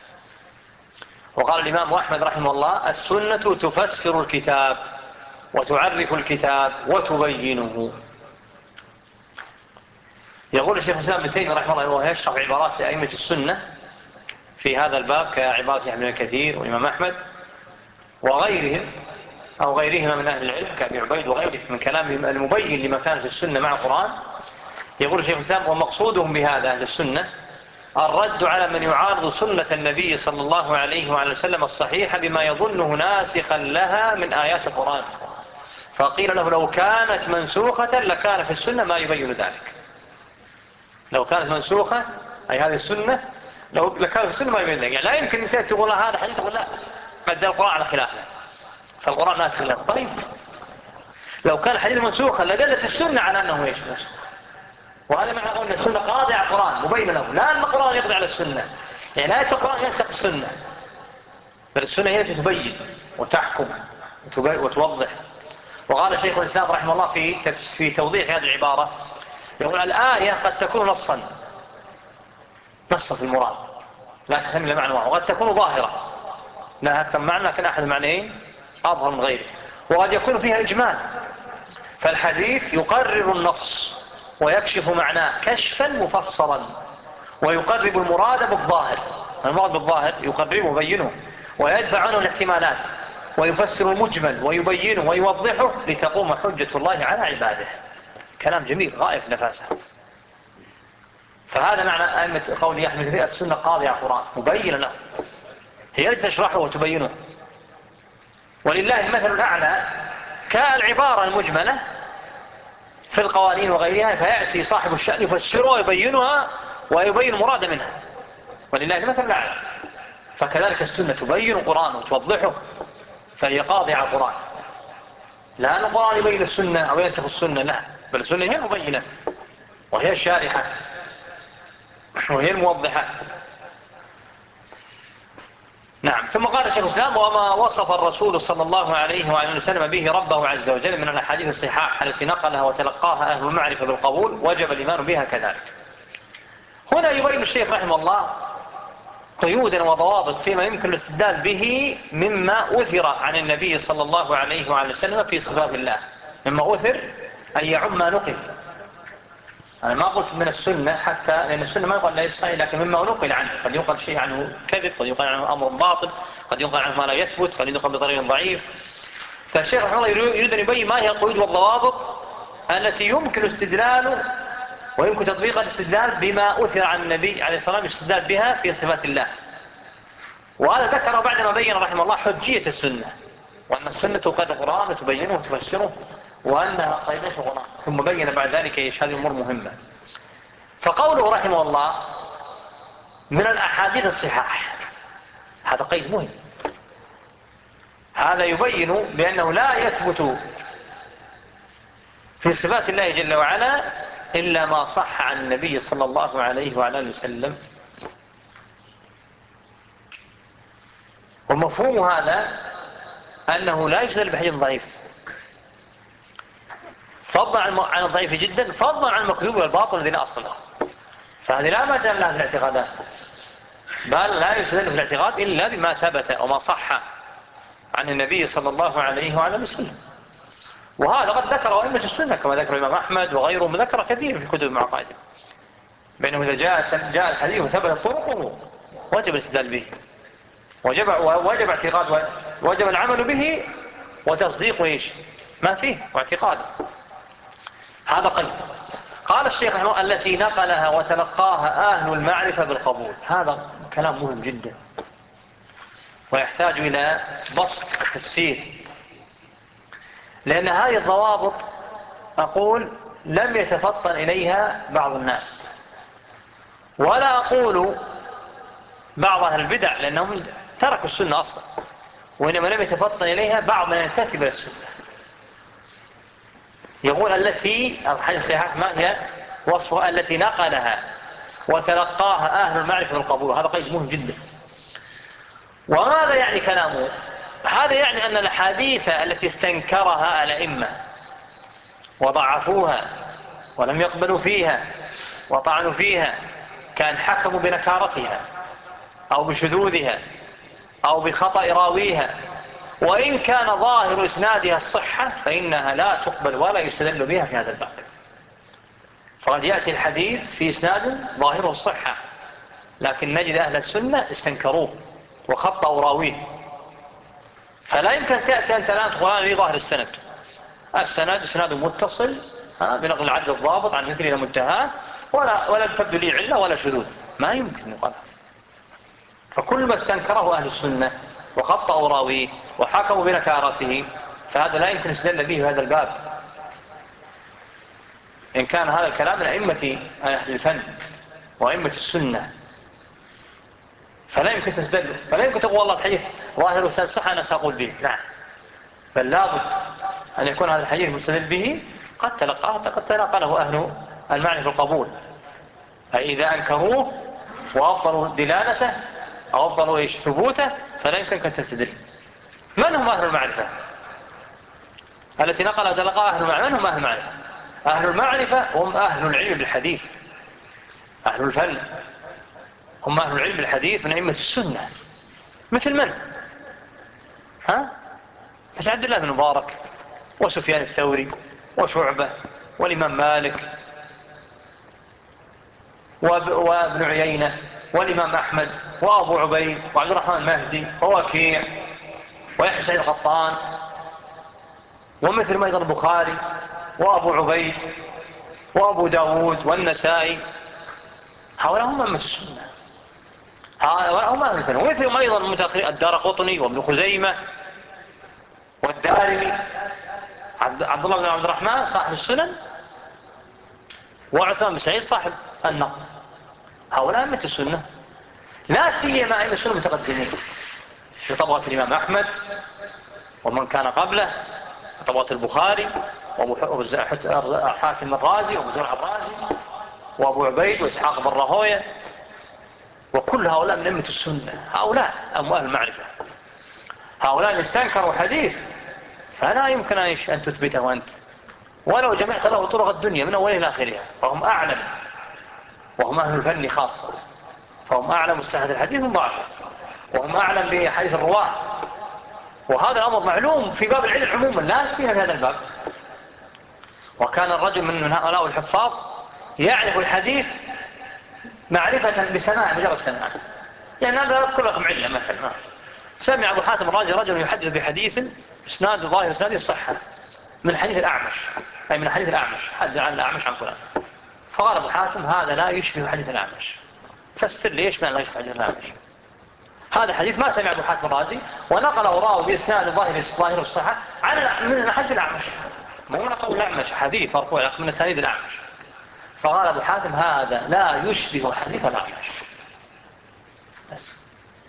وقال الإمام أحمد رحمه الله السنة تفسر الكتاب وتعرف الكتاب وتبينه. يقول الشيخ الإسلام ابن تيمية رحمه الله وهو يشرح عبارات أئمة السنة في هذا الباب كعبارة يحيى بن كثير والإمام أحمد وغيرهم أو غيرهما من أهل العلم كأبي عبيد وغيره من كلامهم المبين لما كان في السنة مع القرآن. يقول الشيخ الإسلام ومقصودهم بهذا أهل السنة الرد على من يعارض سنة النبي صلى الله عليه وعلى وسلم الصحيحة بما يظنه ناسخا لها من آيات القرآن، فقيل له لو كانت منسوخة لكان في السنة ما يبين ذلك. لو كانت منسوخة أي هذه السنة لكان في السنة ما يبين ذلك. يعني لا يمكن أن تقول هذا حديث تقول لا مد القرآن على خلافه فالقرآن ناسخ له. طيب لو كان الحديث منسوخا لدلت السنة على أنه ايش منسوخ، وهذا معنى أن السنة قاضية على القرآن مبين له، لا أن القرآن يقضي على السنة. يعني آية القرآن ينسخ السنة، بل السنة هي تبين وتحكم وتوضح. وقال شيخ الإسلام رحمه الله في توضيح هذه العبارة يقول الآية قد تكون نصا في المراد لا تحتمل معنى واحد، وقد تكون ظاهرة لا أكثر معنى لكن أحد المعنيين أظهر من غيره، وقد يكون فيها إجمال. فالحديث يقرر النص ويكشف معناه كشفا مفصلا ويقرب المراد بالظاهر، المراد بالظاهر يقربه ويبينه ويدفع عنه الاحتمالات ويفسر المجمل ويبينه ويوضحه لتقوم حجة الله على عباده. كلام جميل غاية في النفاسة. فهذا معنى أئمة قول أحمد كثير السنة قاضية على القرآن مبينة له، هي التي تشرحه وتبينه. ولله المثل الأعلى كالعبارة المجملة في القوانين وغيرها فيأتي صاحب الشأن يفسرها ويبينها ويبين المراد منها، ولله المثل الأعلى. فكذلك السنة تبين القرآن وتوضحه، فهي قاضية على القرآن، لا أن القرآن يبين السنة أو ينسخ السنة، لا، بل السنة هي المبينة وهي الشارحة وهي الموضحة. نعم. ثم قال الشيخ الإسلام وما وصف الرسول صلى الله عليه وعلى وسلم به ربه عز وجل من الأحاديث الصحاح التي نقلها وتلقاها أهل المعرفة بالقبول وجب الإيمان بها كذلك. هنا يبين الشيخ رحمه الله قيودا وضوابط فيما يمكن الاستدلال به مما أثر عن النبي صلى الله عليه وعلى وسلم في صفات الله، مما أثر أن يعم ما نقل. أنا ما قلت من السنة حتى لأن السنة ما يقال لا يصحي، لكن مما نقل عنه قد يقال شيء عنه كذب، قد يقال عنه أمر باطل، قد يقال عنه ما لا يثبت، قد يقال بطريق ضعيف. فالشيخ رحمه الله يريد أن يبين ما هي القيود والضوابط التي يمكن استدلاله ويمكن تطبيق الاستدلال بما أثر عن النبي عليه الصلاة والسلام الاستدلال بها في صفات الله. وهذا ذكر بعدما بين رحمه الله حجية السنة، وأن السنة تقرر القرآن وتبينه وتفسره وأنها قيدة القرآن، ثم بين بعد ذلك إيش هذه الأمور مهمة. فقوله رحمه الله من الأحاديث الصحاح هذا قيد مهم، هذا يبين بأنه لا يثبت في صفات الله جل وعلا إلا ما صح عن النبي صلى الله عليه وعلى آله وسلم. ومفهوم هذا أنه لا يستدل بحديث ضعيف فضلا عن الضعيف جدا، فضلا عن المكذوب والباطل الذي لا أصل له، فهذه لا مجال لها في الاعتقادات، بل لا يستدل في الاعتقاد إلا بما ثبت وما صح عن النبي صلى الله عليه وعلى آله وسلم. وهذا قد ذكر أئمة السنة كما ذكر الإمام أحمد وغيرهم، ذكر كثير في كتب المعقائد بأنه إذا جاء الحديث وثبت طرقه وجب الاستدلال به، وجب اعتقاد وجب العمل به وتصديق ايش ما فيه واعتقاده. هذا قلب. قال الشيخ رحمه التي نقلها وتلقاها أهل المعرفة بالقبول. هذا كلام مهم جدا ويحتاج إلى بسط التفسير، لأن هذه الضوابط أقول لم يتفطن إليها بعض الناس، ولا أقول بعض أهل البدع لأنهم تركوا السنة أصلا، وإنما لم يتفطن إليها بعض من ينتسب إلى السنة. يقول التي الحديث الصحيحة ما هي وصفها التي نقلها وتلقاها أهل المعرفة بالقبول. هذا قيد مهم جدا، وماذا يعني كلامه؟ هذا يعني أن الأحاديث التي استنكرها الأئمة وضعفوها ولم يقبلوا فيها وطعنوا فيها، كان حكموا بنكارتها أو بشذوذها أو بخطأ راويها، وإن كان ظاهر إسنادها الصحة فإنها لا تقبل ولا يستدل بها في هذا الباب. فقد يأتي الحديث في إسناد ظاهره الصحة، لكن نجد أهل السنة استنكروه وخطأوا راويه. فلا يمكن تأتي أنت الآن تقول لي ظاهر السند إسناد متصل بنقل العدل الضابط عن مثل إلى منتهى، ولا تبدو لي علة ولا شذوذ، ما يمكن يقال. فكل ما استنكره أهل السنة وخطأوا راويه وحكموا بنكارته فهذا لا يمكن استدل به في هذا الباب، إن كان هذا الكلام من أئمة أهل الفن وأئمة السنة، فلا يمكن تستدل، فلا يمكن تقول والله الحديث ظاهر وسند صح أنا سأقول به، نعم، بل لابد أن يكون هذا الحديث مستدل به قد تلقاه أهل المعنى في القبول، أي إذا أنكروه وأبطلوا دلالته أو أبطلوا ثبوته فلا يمكن أن تستدل. من هم أهل المعرفة التي نقل وتلقاها أهل المعرفة؟ من هم أهل المعرفة؟ أهل المعرفة هم أهل العلم بالحديث، أهل الفن هم أهل العلم بالحديث من أئمة السنة، مثل من؟ مثل عبد الله بن مبارك وسفيان الثوري وشعبة والإمام مالك وابن عيينة والإمام أحمد وأبو عبيد وعبد الرحمن المهدي ووكيع ويحيى سعيد القطان، ومثل ما أيضا البخاري وأبو عبيد وأبو داود والنسائي. هؤلاء هم أئمة السنة، هؤلاء هم أهل الفن. ومثل ما أيضا المتأخرين الدارقطني وابن خزيمة والدارمي، عبد الله بن عبد الرحمن صاحب السنن، وعثمان بن سعيد صاحب النقد. هؤلاء أئمة السنة، لا سيما أئمة السنة المتقدمين في طبقة الإمام أحمد ومن كان قبله، طبقة البخاري وحاتم الرازي وابو زرع الرازي وأبو عبيد وإسحاق بن راهويه، وكل هؤلاء من أئمة السنة. هؤلاء أهل المعرفة، هؤلاء استنكروا حديث فلا يمكن أن تثبته أنت ولو جمعت له طرق الدنيا من أولها إلى آخرها، فهم أعلم، وهم أهل الفن خاصة، فهم أعلم بصحة الحديث من ضعفه، وهم أعلم بحديث الرواة، وهذا الأمر معلوم في باب العلم عموما لا سيما في هذا الباب. وكان الرجل من هؤلاء الحفاظ يعرف الحديث معرفة بسماع، مجرد سماع. يعني أنا أذكر لكم علة مثلا، سمع أبو حاتم الرازي رجل يحدث بحديث إسناد ظاهر إسناده الصحة من حديث الأعمش، أي من حديث الأعمش، حدث عن الأعمش عن فلان، فقال أبو حاتم هذا لا يشبه حديث الأعمش. فسر ليش ما لا يشبه حديث الأعمش؟ هذا حديث ما سمع أبو حاتم الرازي ونقله راوي بإسناد ظاهر الصحة من حديث الأعمش، ما هو نقل الأعمش حديث مرفوع من أسانيد الأعمش. فقال أبو حاتم هذا لا يشبه حديث الأعمش. بس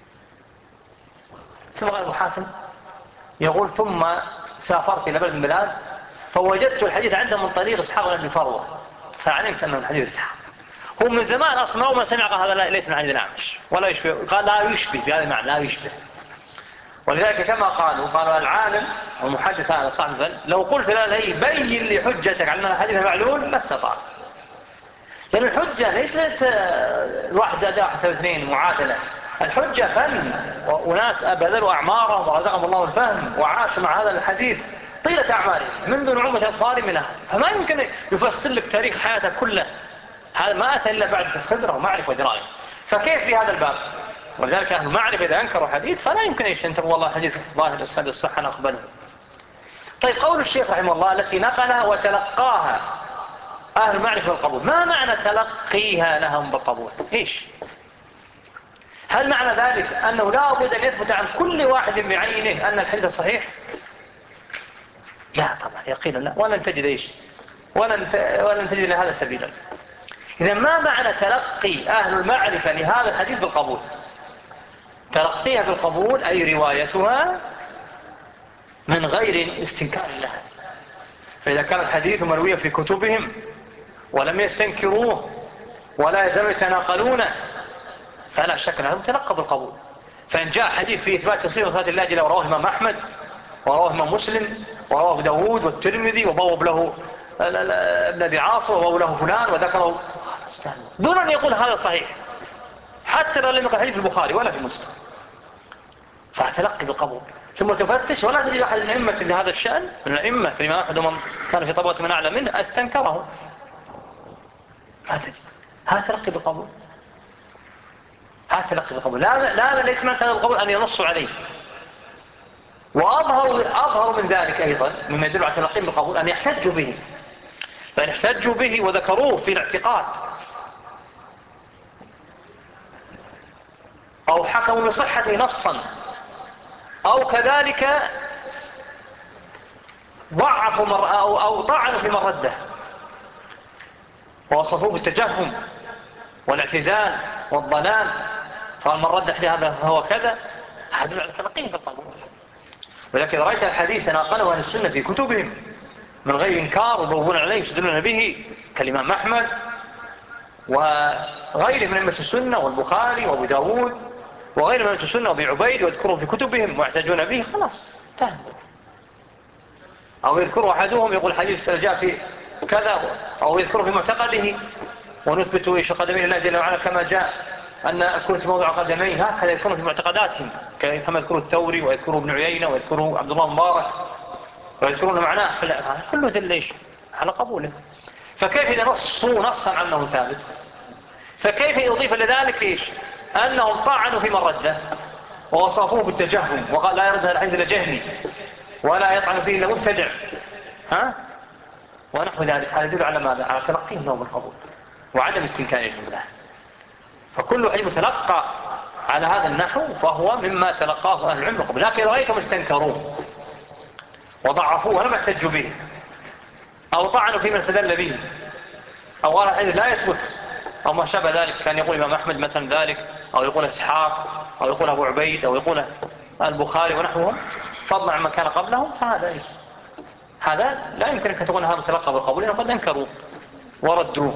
ثم قال أبو حاتم يقول ثم سافرت إلى بلد من البلاد فوجدت الحديث عنده من طريق إسحاق بن أبي فروة، فعلمت أنه الحديث إسحاق. هو من زمان أصلا أول ما سمع قال هذا ليس من حديث الأعمش ولا يشبه، قال لا يشبه بهذا المعنى، لا يشبه. ولذلك كما قالوا العالم والمحدث هذا صاحب الفن لو قلت له بين لي حجتك على أن الحديث معلول ما استطاع، لأن الحجة ليست 1 زائد 1 يساوي 2 معادلة. الحجة فن، وناس بذلوا أعمارهم ورزقهم الله الفهم وعاشوا مع هذا الحديث طيلة أعمارهم منذ نعومة أظفار منها، فما يمكن يفسر لك تاريخ حياته كله، هذا ما أتى إلا بعد خبرة ومعرفة ودراية. فكيف في هذا الباب؟ ولذلك أهل المعرفة إذا أنكروا حديث فلا يمكن أن تقول والله حديث ظاهر السند الصحة نقبله. طيب قول الشيخ رحمه الله التي نقلها وتلقاها أهل المعرفة والقبول، ما معنى تلقيها لهم بالقبول؟ إيش؟ هل معنى ذلك أنه لا بد أن يثبت عن كل واحد بعينه أن الحديث صحيح؟ لا طبعا يقينا لا، ولن تجد إيش؟ ولن تجد لهذا سبيلا. إذا ما معنى تلقي أهل المعرفة لهذا الحديث بالقبول؟ تلقيها بالقبول أي روايتها من غير استنكار لها. فإذا كان الحديث مرويا في كتبهم ولم يستنكروه ولا يزالوا يتناقلونه فلا شك أنهم تلقوا بالقبول. فإن جاء حديث في إثبات تصريف صفات الله جل ورواه الإمام أحمد ورواه الإمام مسلم ورواه داود والترمذي وبوب له ابن أبي عاصم وبوب له فلان وذكره دون أن يقول هذا صحيح، حتى لو لم يكن حديث في البخاري ولا في مسلم، فتلقي بالقبول. ثم تفتش ولا تجد أحد من الأئمة لهذا الشأن من الأئمة الإمام أحمد ومن كان في طبقة من أعلى منه استنكره، ما تجد. هذا تلقي بالقبول، هذا تلقي بالقبول. لا ليس معنى تلقي بالقبول أن ينصوا عليه. وأظهر من ذلك أيضا مما يدل على تلقي بالقبول أن يحتجوا به، فإن احتجوا به وذكروه في الاعتقاد أو حكموا بصحته نصا أو كذلك ضعفوا أو طعنوا في من رده ووصفوه بالتجهم والاعتزال والضلال، فمن رد هذا فهو كذا، هذا على تلقيه بالقبول. ولكن رأيت الحديث ناقله أهل السنة في كتبهم من غير إنكار ويضربون عليه يستدلون به كالإمام أحمد وغيره من أئمة السنة والبخاري وأبو داود وغيره من أئمة السنة وأبي عبيد ويذكروا في كتبهم ويحتجون به، خلاص انتهى. أو يذكر أحدهم يقول حديث جاء في كذا، أو يذكره في معتقده ونثبت إيش قدمين الله جل وعلا كما جاء أن الكرسي موضع قدمين، هكذا يذكرون في معتقداتهم كما يذكره الثوري ويذكره ابن عيينة ويذكره عبد الله مبارك ويذكرون معناه، كله دل ليش على قبوله. فكيف إذا نصوا نصا عنه ثابت، فكيف يضيف لذلك إيش أنهم طعنوا في من رده ووصفوه بالتجهم وقال لا يرد الحديث إلا جهمي ولا يطعن فيه إلا مبتدع ونحو ذلك. هذا يدل على ماذا؟ على تلقيه له بالقبول وعدم استنكار الجملة. فكل حديث متلقى على هذا النحو فهو مما تلقاه أهل العلم بالقبول. لكن رأيتم استنكروه وضعفوه ولم يحتجوا به أو طعنوا في من استدل به أو قال الحديث لا يثبت أو ما شابه ذلك، كان يقول الإمام أحمد مثلا ذلك أو يقول إسحاق أو يقول أبو عبيد أو يقول البخاري ونحوهم فضلا عما كان قبلهم، فهذا إيش؟ هذا لا يمكن أن تقول هذا متلقى بالقبول لأنه قد أنكروا وردوه.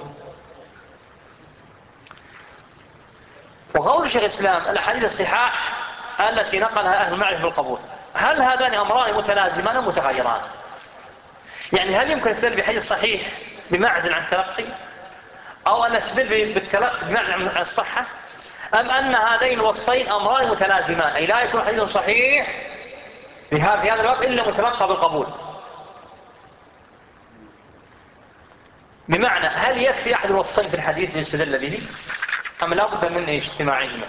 وقول شيخ الإسلام الأحاديث الصحاح التي نقلها أهل المعرفة بالقبول، هل هذان أمران متلازمان أم متغيران؟ يعني هل يمكن استدل بحديث صحيح بمعزل عن التلقي، أو أن استدل بالتلقي بمعزل عن الصحة، أم أن هذين الوصفين أمران متلازمان أي لا يكون حديث صحيح في هذا الوقت إلا متلقى بالقبول؟ بمعنى هل يكفي أحد الوصفين في الحديث ليستدل به أم لا بد من اجتماعهما؟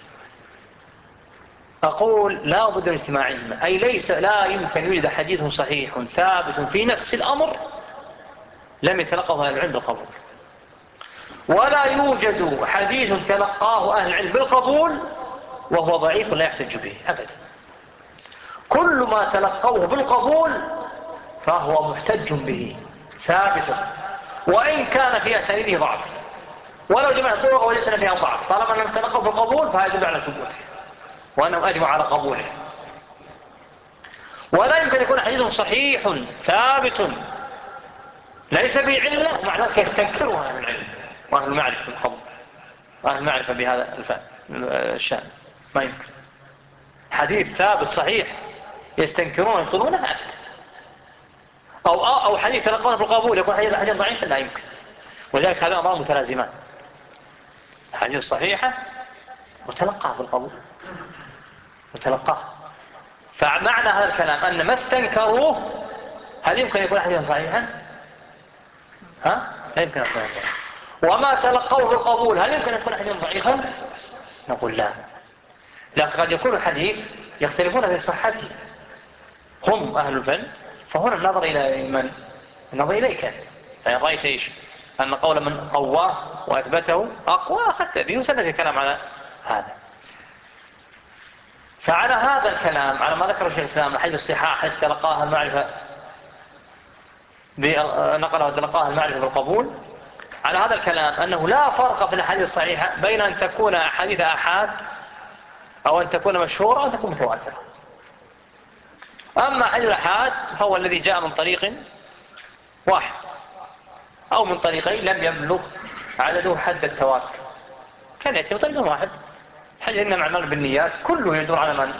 أقول لا بد من اجتماعهما، أي لا يمكن يوجد حديث صحيح ثابت في نفس الأمر لم يتلقه أهل العلم بالقبول، ولا يوجد حديث تلقاه أهل العلم بالقبول وهو ضعيف لا يحتج به أبدا. كل ما تلقوه بالقبول فهو محتج به ثابت وإن كان في أسانيده ضعف، ولو جمعت طرق وجدتنا فيها ضعف طالما لم تلقوا بالقبول فهذا يدل على ثبوته وأنهم أجمع على قبوله. ولا يمكن يكون حديث صحيح ثابت ليس به علة ومع ذلك يستنكره أهل العلم وأهل المعرفة بالقبول وأهل المعرفة بهذا الشأن. ما يمكن حديث ثابت صحيح يستنكرونه يقولونه، أو حديث تلقونه بالقبول يكون حديث ضعيف، لا يمكن. ولذلك هذا أمر متلازمان، حديث صحيحة متلقاه بالقبول متلقاه. فمعنى هذا الكلام أن ما استنكروه هل يمكن يكون حديثا صحيحا؟ لا يمكن أن يكون صحيحا. وما تلقوه بالقبول هل يمكن أن يكون حديثا ضعيفا؟ نقول لا. لكن قد يكون الحديث يختلفون في صحته هم أهل الفن، فهنا النظر إلى من؟ النظر إليك. فإن رأيت إيش أن قول من قواه وأثبته أقوى أخذت به وسنة الكلام على هذا. فعلى هذا الكلام على ما ذكر الشيخ الإسلام الحديث الصحاح حيث تلقاها المعرفة نقلها تلقاها المعرفة بالقبول، على هذا الكلام أنه لا فرق في الحديث الصحيحة بين أن تكون حديث أحاد أو أن تكون مشهورة أو أن تكون متواترة. أما حديث الأحاد فهو الذي جاء من طريق واحد أو من طريقين لم يبلغ عدده حد التواتر، كان يأتي من طريق واحد حديث إنما الأعمال بالنيات كله يدور على من؟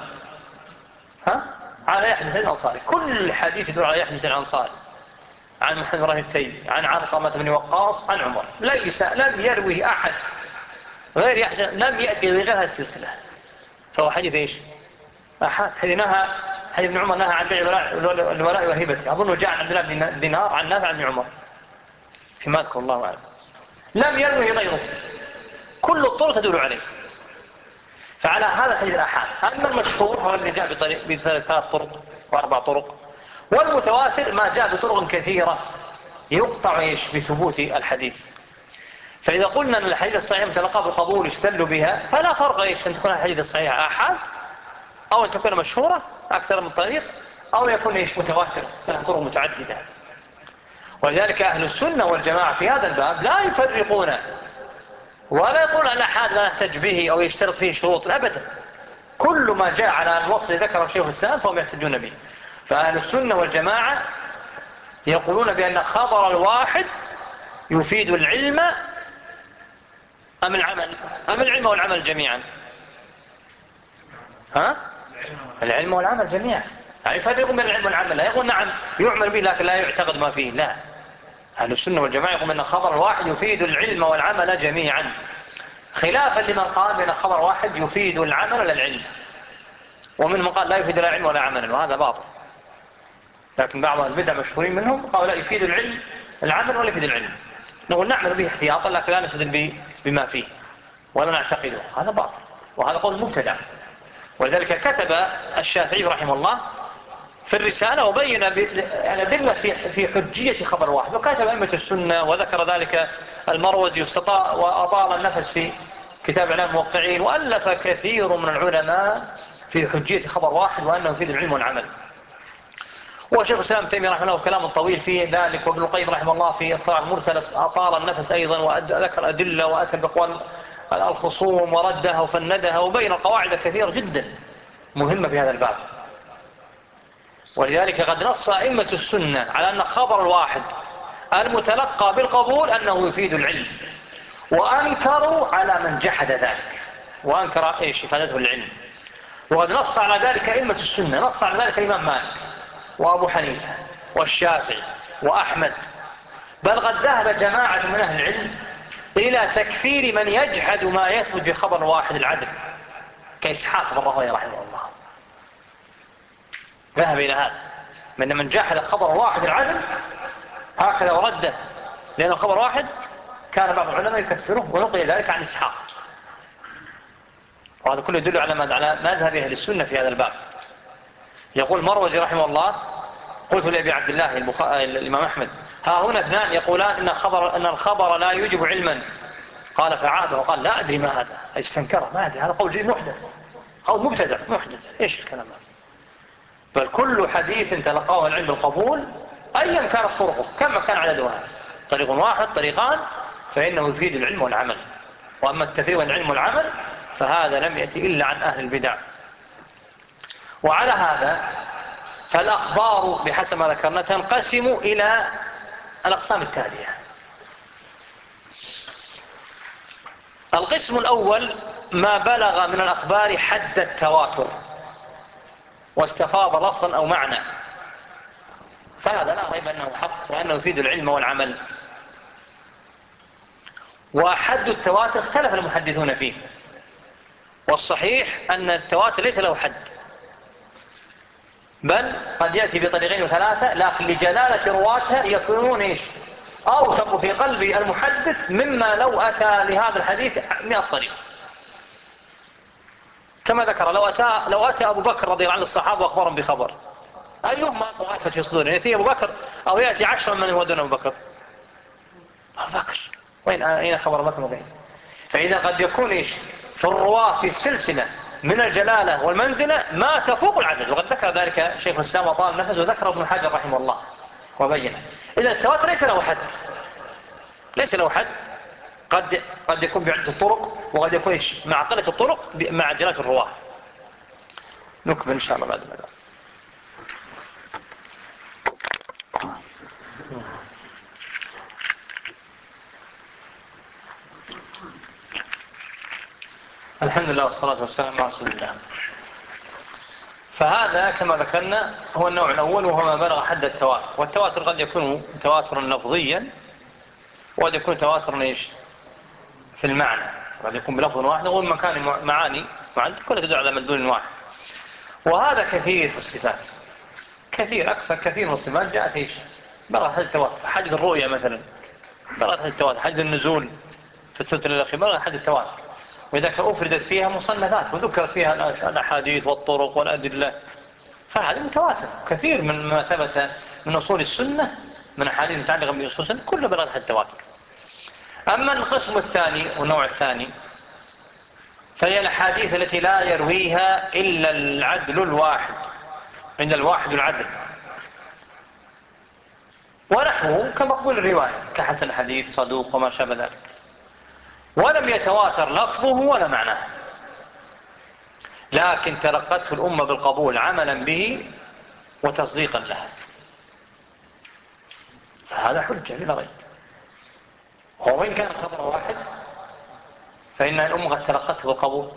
على يحيى بن سعيد الأنصاري. كل حديث يدور على يحيى بن سعيد الأنصاري عن محمد بن التيمي عن علقمة بن وقاص عن عمر. لم يروه أحد غير يحيى، لم يأتي غير هذه السلسلة، فهو حديث إيش؟ أحد. حديث ابن عمر نهى عن بيع الولاء وهبته، أظنه جاء عن عبد الله بن دينار عن نافع عن ابن عمر فيما أذكر الله أعلم. لم يروه غيره، كل الطرق تدل عليه. فعلى هذا الحديث الآحاد. أما المشهور هو الذي جاء بثلاث طرق وأربع طرق، والمتواتر ما جاء بطرق كثيرة يقطع إيش بثبوت الحديث. فإذا قلنا أن الحديث الصحيح متلقى بالقبول يستدل بها، فلا فرق إيش أن تكون الحديث الصحيح آحاد، أو أن تكون مشهورة أكثر من طريق، أو يكون إيش متواتر له طرق متعددة. ولذلك أهل السنة والجماعة في هذا الباب لا يفرقون ولا يقول الآحاد لا يحتج به أو يشترط فيه شروط أبدا. كل ما جاء على الوصف ذكر شيخ الإسلام فهم يحتجون به. فأهل السنة والجماعة يقولون بأن خبر الواحد يفيد العلم أم العمل، أم العلم والعمل جميعا؟ العلم والعمل جميعا. يعني يفرقون بين العلم والعمل، لا يقول نعم يعمل به لكن لا يعتقد ما فيه، لا. أهل السنة والجماعة يقول أن خبر الواحد يفيد العلم والعمل جميعا، خلافا لمن قال بأن خبر واحد يفيد العمل لا العلم، ومن قال لا يفيد لا علم ولا عمل، وهذا باطل. لكن بعض البدع مشهورين منهم قالوا لا يفيد العلم العمل ولا يفيد العلم. نقول نعمل به احتياطا لكن لا نستدل بما فيه ولا نعتقده، هذا باطل وهذا قول مبتدع. ولذلك كتب الشافعي رحمه الله في الرسالة وبين الأدلة في حجية خبر واحد، وكتب أئمة السنة وذكر ذلك المروزي وأطال النفس في كتاب إعلام الموقعين، وألف كثير من العلماء في حجية خبر واحد وأنه يفيد العلم والعمل. وشيخ الإسلام ابن تيمية رحمه الله كلام طويل في ذلك، وابن القيم رحمه الله في الصراع المرسل أطال النفس أيضا وذكر أدلة وأتى بأقوال الخصوم وردها وفندها وبين القواعد كثيرة جدا مهمة في هذا الباب. ولذلك قد نص أئمة السنة على أن خبر الواحد المتلقى بالقبول أنه يفيد العلم، وأنكروا على من جحد ذلك وأنكر إيش إفادته العلم. وقد نص على ذلك أئمة السنة، نص على ذلك الإمام مالك وأبو حنيفة والشافعي وأحمد، بل قد ذهب جماعة من أهل العلم إلى تكفير من يجحد ما يثبت بخبر واحد العدل كإسحاق بن راهويه رحمه الله، ذهب إلى هذا من جحد خبر واحد العدل هكذا ورده لأنه خبر واحد، كان بعض العلماء يكفره ونقل ذلك عن إسحاق. وهذا كله يدل على مذهب أهل السنة في هذا الباب. يقول مروزي رحمه الله قلت لأبي عبد الله الإمام أحمد ها هنا اثنان يقولان أن الخبر لا يوجب علما، قال فعابه وقال لا أدري ما هذا، استنكره ما أدري، هذا قول جديد محدث، قول مبتدع محدث، إيش الكلام هذا؟ بل كل حديث تلقاه العلم بالقبول أيا كانت طرقه كما كان عددها، طريق واحد طريقان، فإنه يفيد العلم والعمل. وأما التفريق بين العلم والعمل فهذا لم يأتي إلا عن أهل البدع. وعلى هذا فالأخبار بحسب ما ذكرنا تنقسم إلى الأقسام التالية. القسم الأول ما بلغ من الأخبار حد التواتر واستفاض لفظا أو معنى، فهذا لا ريب أنه حق وأنه يفيد العلم والعمل. وحد التواتر اختلف المحدثون فيه، والصحيح أن التواتر ليس له حد، بل قد يأتي بطريقين وثلاثة، لكن لجلالة رواتها يكونون إيش أوثق في قلب المحدث مما لو أتى لهذا الحديث 100 طريق. كما ذكر لو أتى أبو بكر رضي الله عنه الصحابة وأخبرهم بخبر أيهما أثبت في صدورهم، يأتي أبو بكر أو يأتي 10 من هو دون أبو بكر؟ أبو بكر أين خبر أبو بكر؟ فإذا قد يكون إيش في الرواة في السلسلة من الجلالة والمنزلة ما تفوق العدد، وقد ذكر ذلك شيخ الإسلام وطال النفس وذكر ابن حجر رحمه الله وبينه. إذا التواتر ليس له حد، ليس له حد، قد يكون بعدة الطرق، وقد يكون مع قلة الطرق مع جلالة الرواة. نكمل إن شاء الله بعد ذلك. الحمد لله والصلاة والسلام على رسول الله. فهذا كما ذكرنا هو النوع الأول، وهو ما بلغ حد التواتر. والتواتر قد يكون تواترا لفظيا، وقد يكون تواترا إيش في المعنى، قد يكون بلفظ واحد ومكان معاني كلها تدل على مدلول واحد. وهذا كثير في الصفات، كثير أكثر كثير من الصفات جاءت إيش بلغ حد التواتر. حديث الرؤيا مثلا بلغ حد التواتر، حديث النزول في السلسلة الأخيرة بلغ حد التواتر. وإذا أفردت فيها مصنفات وذكرت فيها الأحاديث والطرق والأدلة، فهذا متواتر. كثير من ما ثبت من أصول السنة من أحاديث متعلقة بأصول السنة كله بلغ حد التواتر. أما القسم الثاني والنوع الثاني فهي الأحاديث التي لا يرويها إلا العدل الواحد، عند الواحد العدل، ونحوه كمقبول الرواية كحسن الحديث صدوق وما شابه ذلك، ولم يتواتر لفظه ولا معناه، لكن تلقته الأمة بالقبول عملا به وتصديقا له، فهذا حجة بلا ريب. وإن كان خبر واحد فإن الأمة قد تلقته بالقبول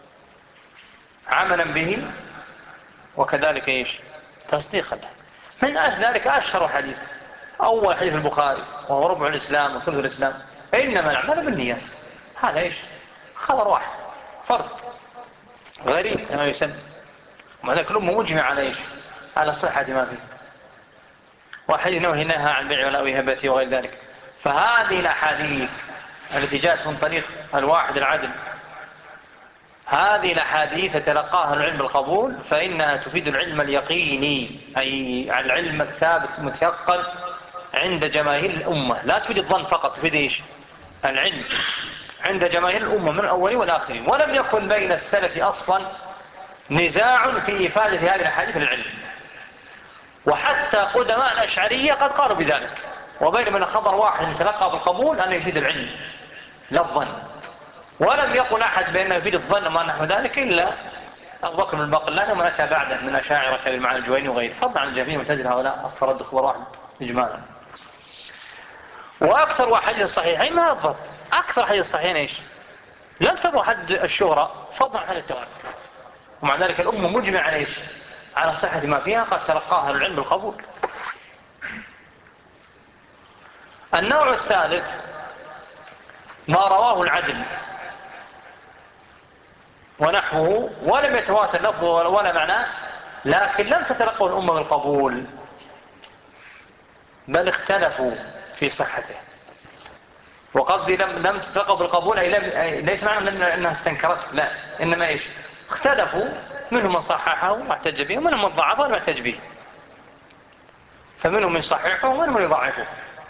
عملا به وكذلك إيش تصديقا له. من أجل ذلك أشهر حديث، أول حديث البخاري وهو ربع الإسلام وثلث الإسلام، إنما الأعمال بالنيات. هذا إيش خبر واحد فرد غريب كما يسمى، ومع ذلك الأمة مجمع على إيش على صحة ما فيه، وحديث نهى عن البيع ولا وهبته وغير ذلك. فهذه الأحاديث التي جاءت من طريق الواحد العدل، هذه الأحاديث تلقاها العلم بالقبول، فإنها تفيد العلم اليقيني، أي العلم الثابت المتيقن عند جماهير الأمة، لا تفيد الظن فقط، تفيد إيش العلم عند جماهير الأمة من الأولين والآخرين. ولم يكن بين السلف أصلا نزاع في إفادة هذه الأحاديث للعلم، وحتى قدماء الأشعرية قد قالوا بذلك، وبين من خبر واحد تلقى بالقبول أن يفيد العلم لا الظن. ولم يقل أحد بأنه يفيد الظن وما نحو ذلك إلا أبو بكر بن الباقلاني ومن أتى بعده من أشاعرة كالمعنى الجويني وغيره، فضلا عن الجميع متجر هؤلاء الصرد خبر واحد إجمالا. وأكثر حديث الصحيحين ما الضبط، أكثر حديث الصحيحين إيش لم تبلغ حد الشهرة فضلا عن التواتر، ومع ذلك الأمة مجمع على إيش على صحة ما فيها، قد تلقاها العلم بالقبول. النوع الثالث ما رواه العدل ونحوه ولم يتواتر لفظه ولا معناه، لكن لم تتلقوا الأمة بالقبول بل اختلفوا في صحته. وقصدي لم تتلقوا بالقبول أي ليس معنى أنها استنكرته، لا، إنما إيش اختلفوا، منهم من صححه واحتج به ومنهم من ضعفه واحتج به، فمنهم من صححه ومنهم من يضعفه.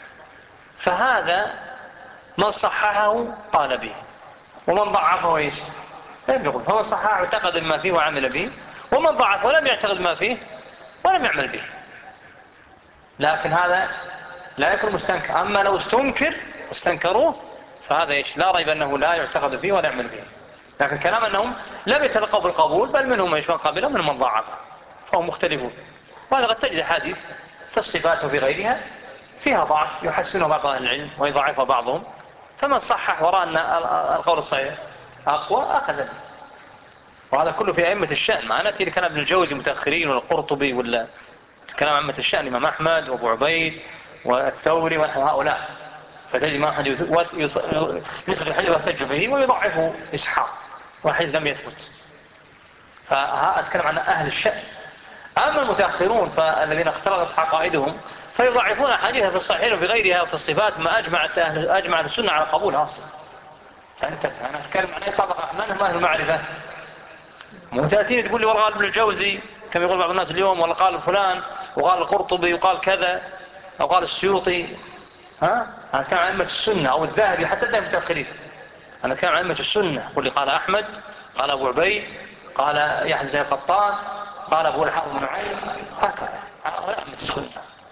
فهذا من صححه قال به ومن ضعفه إيش لم يقل. فمن صححه اعتقد ما فيه وعمل به، ومن ضعفه ولم يعتقد ما فيه ولم يعمل به. لكن هذا لا يكون مستنكر. أما لو استنكروه فهذا إيش لا ريب أنه لا يعتقد فيه ولا يعمل به. لكن كلام أنهم لم يتلقوا بالقبول بل منهم إيش من قبله ومنهم من ضعفه، فهم مختلفون. وهذا قد تجد حديث في الصفات وفي غيرها فيها ضعف يحسنه بعض أهل العلم ويضعفه بعضهم، فمن صحح وراء أن القول الصحيح أقوى أخذ به. وهذا كله في أئمة الشأن، ما نأتي لكلام ابن الجوزي متأخرين والقرطبي ولا كلام أئمة الشأن، الإمام أحمد وأبو عبيد والثوري ونحو هؤلاء. فتجد الإمام أحمد يثبت الحديث ويحتج به ويضعفه إسحاق والحديث لم يثبت. فأتكلم عن أهل الشأن. أما المتأخرون فالذين اختلطت عقائدهم فيضعفون حديثا في الصحيح وفي غيرها وفي الصفات ما أجمع السنة على قبولها أصلا. أنا أتكلم عن أي طبقة من هم أهل المعرفة. متأتين تقول لي والله قال ابن الجوزي كما يقول بعض الناس اليوم، والله قال فلان وقال القرطبي وقال كذا أو قال السيوطي. أنا أتكلم عن أئمة السنة أو الذهبي حتى الذهبي المتأخرين. أنا أتكلم عن أئمة السنة، واللي قال أحمد قال أبو عبيد قال يحيى بن القطان قال أبو الحافظ بن عين، هكذا هؤلاء أئمة السنة.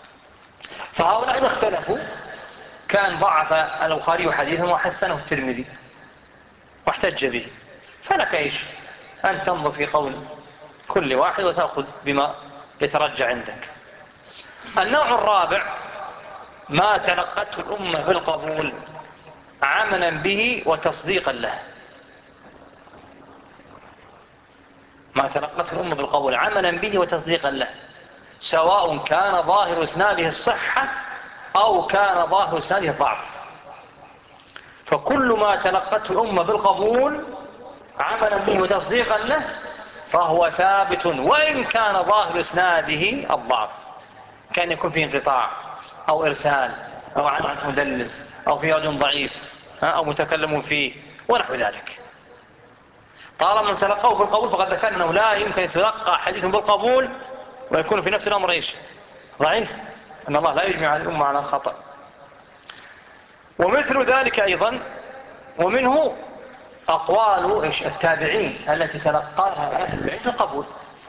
فهؤلاء إذا اختلفوا كان ضعف البخاري حديثا وحسنه الترمذي واحتج به، فلك إيش أن تنظر في قول كل واحد وتأخذ بما يترجع عندك. النوع الرابع ما تلقته الأمة بالقبول عملا به وتصديقا له. ما تلقته الأمة بالقبول عملا به وتصديقا له، سواء كان ظاهر إسناده الصحة أو كان ظاهر إسناده الضعف. فكل ما تلقته الأمة بالقبول عملا به وتصديقا له فهو ثابت، وإن كان ظاهر إسناده الضعف، كان يكون فيه انقطاع أو إرسال أو عنعنة مدلس أو فيه رجل ضعيف أو متكلم فيه ونحو ذلك. طالما تلقوه بالقبول فقد ذكرنا أنه لا يمكن أن يتلقى حديث بالقبول ويكون في نفس الأمر إيش؟ ضعيف، أن الله لا يجمع الأمة على خطأ. ومثل ذلك أيضا ومنه أقوال التابعين التي تلقاها أهل العلم بالقبول.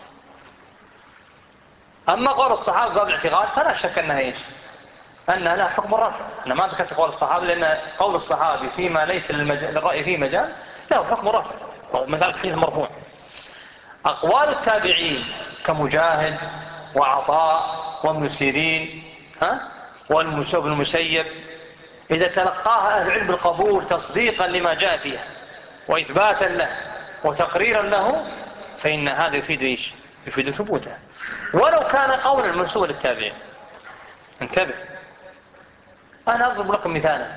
أما قول الصحابة باب الاعتقاد فلا شك أنها إيش؟ أنها لا حكم الرفع. أنا ما ذكرت قول الصحابة لأن قول الصحابي فيما ليس للرأي فيه مجال له حكم الرفع، مثال الحديث المرفوع. أقوال التابعين كمجاهد وعطاء وابن سيرين وابن المسيب إذا تلقاها أهل العلم بالقبول تصديقا لما جاء فيها وإثباتا له وتقريرا له فإن هذا يفيد إيش؟ يفيد ثبوته ولو كان قولا منسوبا للتابعين. انتبه، أنا أضرب لكم مثالا.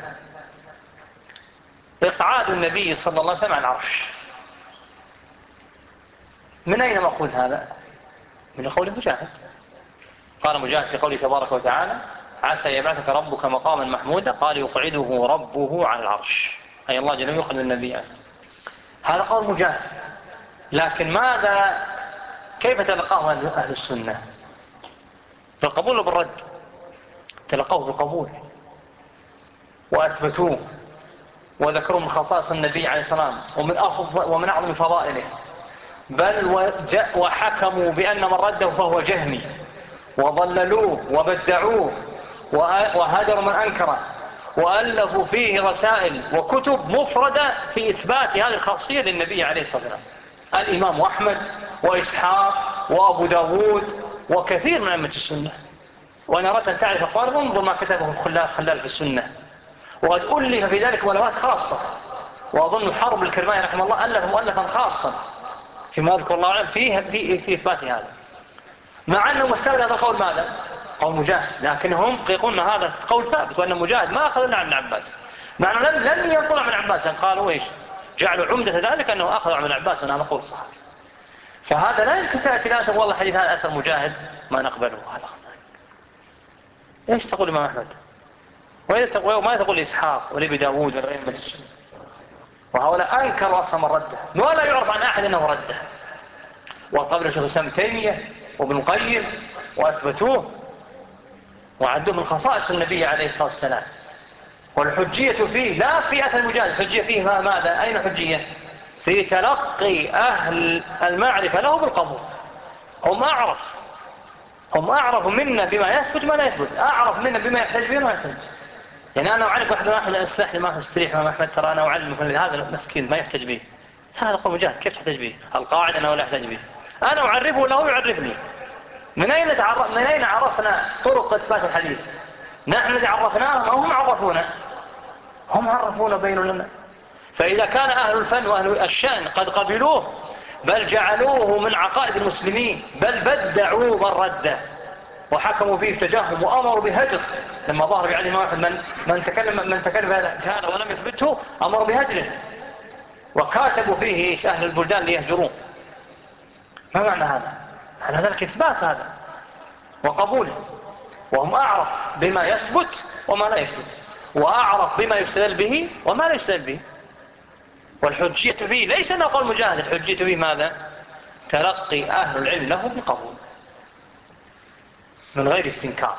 إقعاد النبي صلى الله عليه وسلم على العرش، من أين مأخوذ هذا؟ من قول مجاهد. قال مجاهد في قوله تبارك وتعالى عسى يبعثك ربك مقاما محمودا، قال يقعده ربه على العرش، أي الله جل يخرج النبي عسى. هذا قول مجاهد. لكن ماذا كيف تلقاه أهل السنة؟ بالقبول وبالرد؟ تلقوه بالقبول وأثبتوه وذكروا من خصائص النبي عليه السلام ومن أعظم فضائله، بل وحكموا بأن من رده فهو جهمي وضللوه وبدعوه وهدروا من أنكره وألفوا فيه رسائل وكتب مفردة في إثبات هذه الخاصية للنبي عليه الصلاة والسلام. الإمام أحمد وإسحاق وأبو داود وكثير من أئمة السنة. وأنا أردت أن تعرف أقوال انظر ما كتبه خلال في السنة، وقد ألف في ذلك مؤلفات خاصة، وأظن حرب الكرماني رحمه الله ألف مؤلفا خاصا فيما أذكر الله أعلم في إثبات هذا، مع أنه مستند هذا القول ماذا؟ قول مجاهد، لكنهم يقولون هذا قول ثابت وأن مجاهد ما أخذ عن ابن عباس، مع أنه لم ينقل عن عباس، قالوا إيش؟ جعلوا عمدة ذلك أنه أخذ عن ابن عباس وأن هذا قول صحابي. فهذا لا يمكن تأتي لا تقول والله حديث هذا أثر مجاهد ما نقبله. هذا إيش تقول إمام أحمد؟ وما تقول إسحاق ولابي داود والأئمة السنة؟ وهؤلاء أنكروا أصلا من رده ولا يعرف عن أحد أنه رده. وقبل شيخ الإسلام تيمية وابن القيم وأثبتوه وعدوه من خصائص النبي عليه الصلاة والسلام. والحجية فيه لا في أثر المجاهد، الحجية فيه ماذا؟ أين الحجية؟ في تلقي أهل المعرفة له بالقبول. هم أعرف منا بما يثبت ما لا يثبت، أعرف منا بما يحتاج به ما يحتاج. يعني أنا أعلم واحد أسمح لي ما أستريح ما أحمد، ترى أنا أعلمك هذا المسكين ما يحتاج به، هذا قول مجاهد كيف تحتاج به؟ القاعدة أنه لا يحتاج به، أنا أعرفه له يعرفني. من أين عرفنا طرق إثبات الحديث؟ نحن الذي عرفناهم أو هم عرفونا؟ هم عرفونا بينوا لنا. فإذا كان أهل الفن وأهل الشأن قد قبلوه بل جعلوه من عقائد المسلمين بل بدعوا من رده وحكموا فيه بتجاههم وأمروا بهجر، لما ظهر بعلم واحد من تكلم هذا ولم يثبته أمروا بهجره وكاتبوا فيه أهل البلدان ليهجروه. ما معنى هذا؟ معنى ذلك إثبات هذا وقبوله، وهم أعرف بما يثبت وما لا يثبت، وأعرف بما يستدل به وما لا يستدل به. والحجية فيه ليس أنه قول مجاهد، الحجية فيه ماذا؟ تلقي أهل العلم له بقبول من غير استنكار.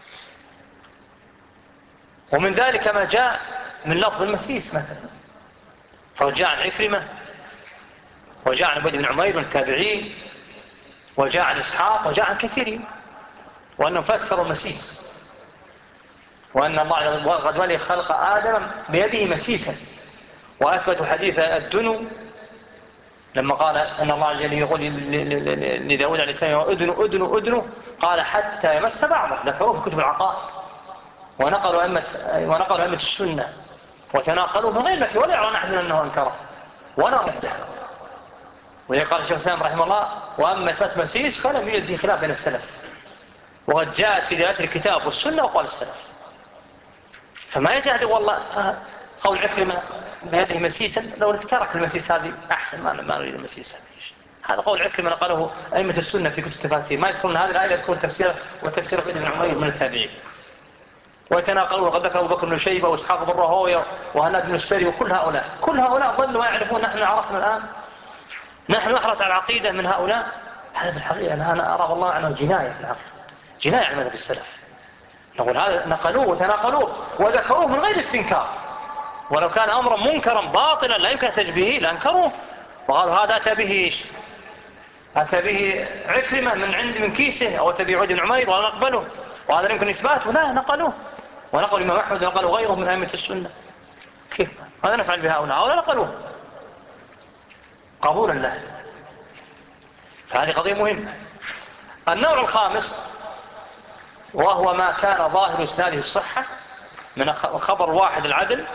ومن ذلك ما جاء من لفظ المسيس مثلا، فجاء عن عكرمة وجاء عن عبيد بن عمير من التابعين وجاء عن إسحاق وجاء عن كثيرين وأنهم فسروا المسيس، وأن الله قد ولي خلق آدم بيده مسيسا، وأثبتوا حديث الدنو لما قال أن الله جل يقول لداود عليه السلام أدنو قال حتى يمس بعضه، ذكروه في كتب العقائد ونقلوا أئمة السنة وتناقلوا من غير نفي ولا يرون أحد أنه أنكره ولا رده. وقال الشيخ الإسلام رحمه الله: وأما إثبات مسيس فلم يوجد فيه خلاف بين السلف، وقد جاءت في دلالة الكتاب والسنة وقال السلف. فما يتعد والله قول عكرمة بهذه مسيسا، لو ترك المسيس هذه أحسن، ما نريد المسيس هذه. هذا قول عكرمة نقله أئمة السنة في كتب التفاسير، ما يذكرون هذه الآية، يذكرون تفسيره وتفسير ابن عمير من التابعين، ويتناقلون. وقد ذكر أبو بكر بن شيبة وإسحاق بن راهويه وهناد بن السري، وكل هؤلاء ظلوا ما يعرفون. نحن عرفنا الآن، نحن نحرص على العقيدة من هؤلاء. هذا في الحقيقة أنا أرى والله عنه جناية في العقيدة، جناية على مذهب السلف. نقول هذا نقلوه وتناقلوه وذكروه من غير استنكار، ولو كان أمرا منكرا باطلا لا يمكن تشبيهه لأنكروه، وقالوا هذا أتى به إيش؟ أتى به عكرمة من كيسه، أو أتى به عود بن عمير ولا نقبله، وهذا يمكن إثباته. لا، نقلوه، ونقل الإمام أحمد ونقلوا غيره من أئمة السنة. كيف ماذا نفعل بهؤلاء؟ هؤلاء نقلوه قبولا له. فهذه قضية مهمة. النوع الخامس وهو ما كان ظاهر إسناده الصحة من خبر واحد العدل،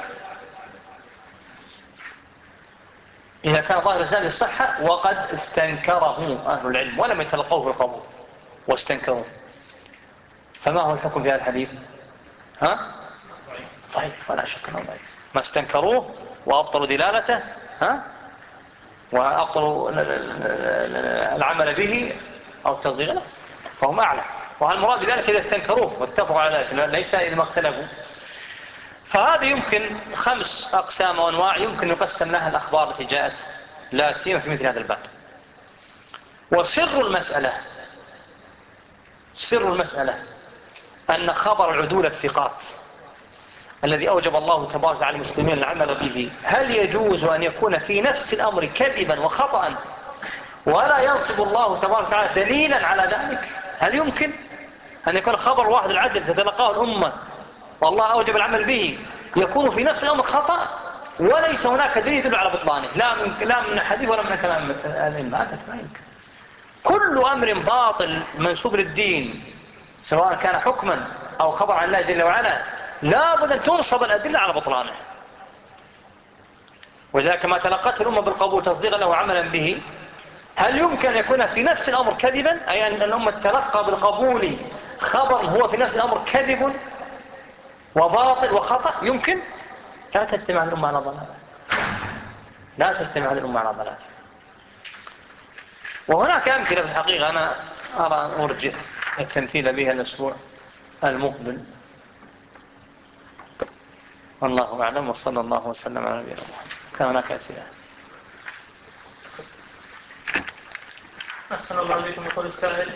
إذا كان ظاهر إسناده الصحة وقد استنكره أهل العلم ولم يتلقوه بالقبول واستنكروه، فما هو الحكم في هذا الحديث؟ ضعيف ولا شك أنه ضعيف. ما استنكروه وأبطلوا دلالته وأبطلوا العمل به أو التصديق له، فهم أعلى. والمراد بذلك إذا استنكروه واتفقوا على ذلك، ليس إذا ما اختلفوا. فهذا يمكن 5 أقسام وأنواع يمكن يقسم لها الأخبار التي جاءت لا سيما في مثل هذا الباب. وسر المسألة أن خبر العدول الثقات الذي أوجب الله تبارك وتعالى المسلمين العمل به، هل يجوز أن يكون في نفس الأمر كذبا وخطأ ولا ينصب الله تبارك وتعالى دليلا على ذلك؟ هل يمكن أن يكون خبر واحد العدل تتلقاه الأمة والله أوجب العمل به يكون في نفس الأمر خطأ وليس هناك دليل يدل على بطلانه، لا من الحديث ولا من كلام العلم؟ ما يمكن. كل أمر باطل منسوب للدين سواء كان حكما أو خبر عن الله جل وعلا لا بد أن تنصب الأدلة على بطلانه. وذلك ما تلقته الأمة بالقبول تصديقا له وعملا به، هل يمكن أن يكون في نفس الأمر كذبا، أي أن الأمة تتلقى بالقبول خبر هو في نفس الأمر كذب وباطل وخطأ؟ يمكن. لا تجتمع الأمة على ضلال. وهناك أمثلة في الحقيقة أنا أرى أرجع التمثيل بها الأسبوع المقبل، والله أعلم، وصلى الله وسلم على نبينا محمد. كان هناك أسئلة؟ أحسن الله عليكم. يقول السائل: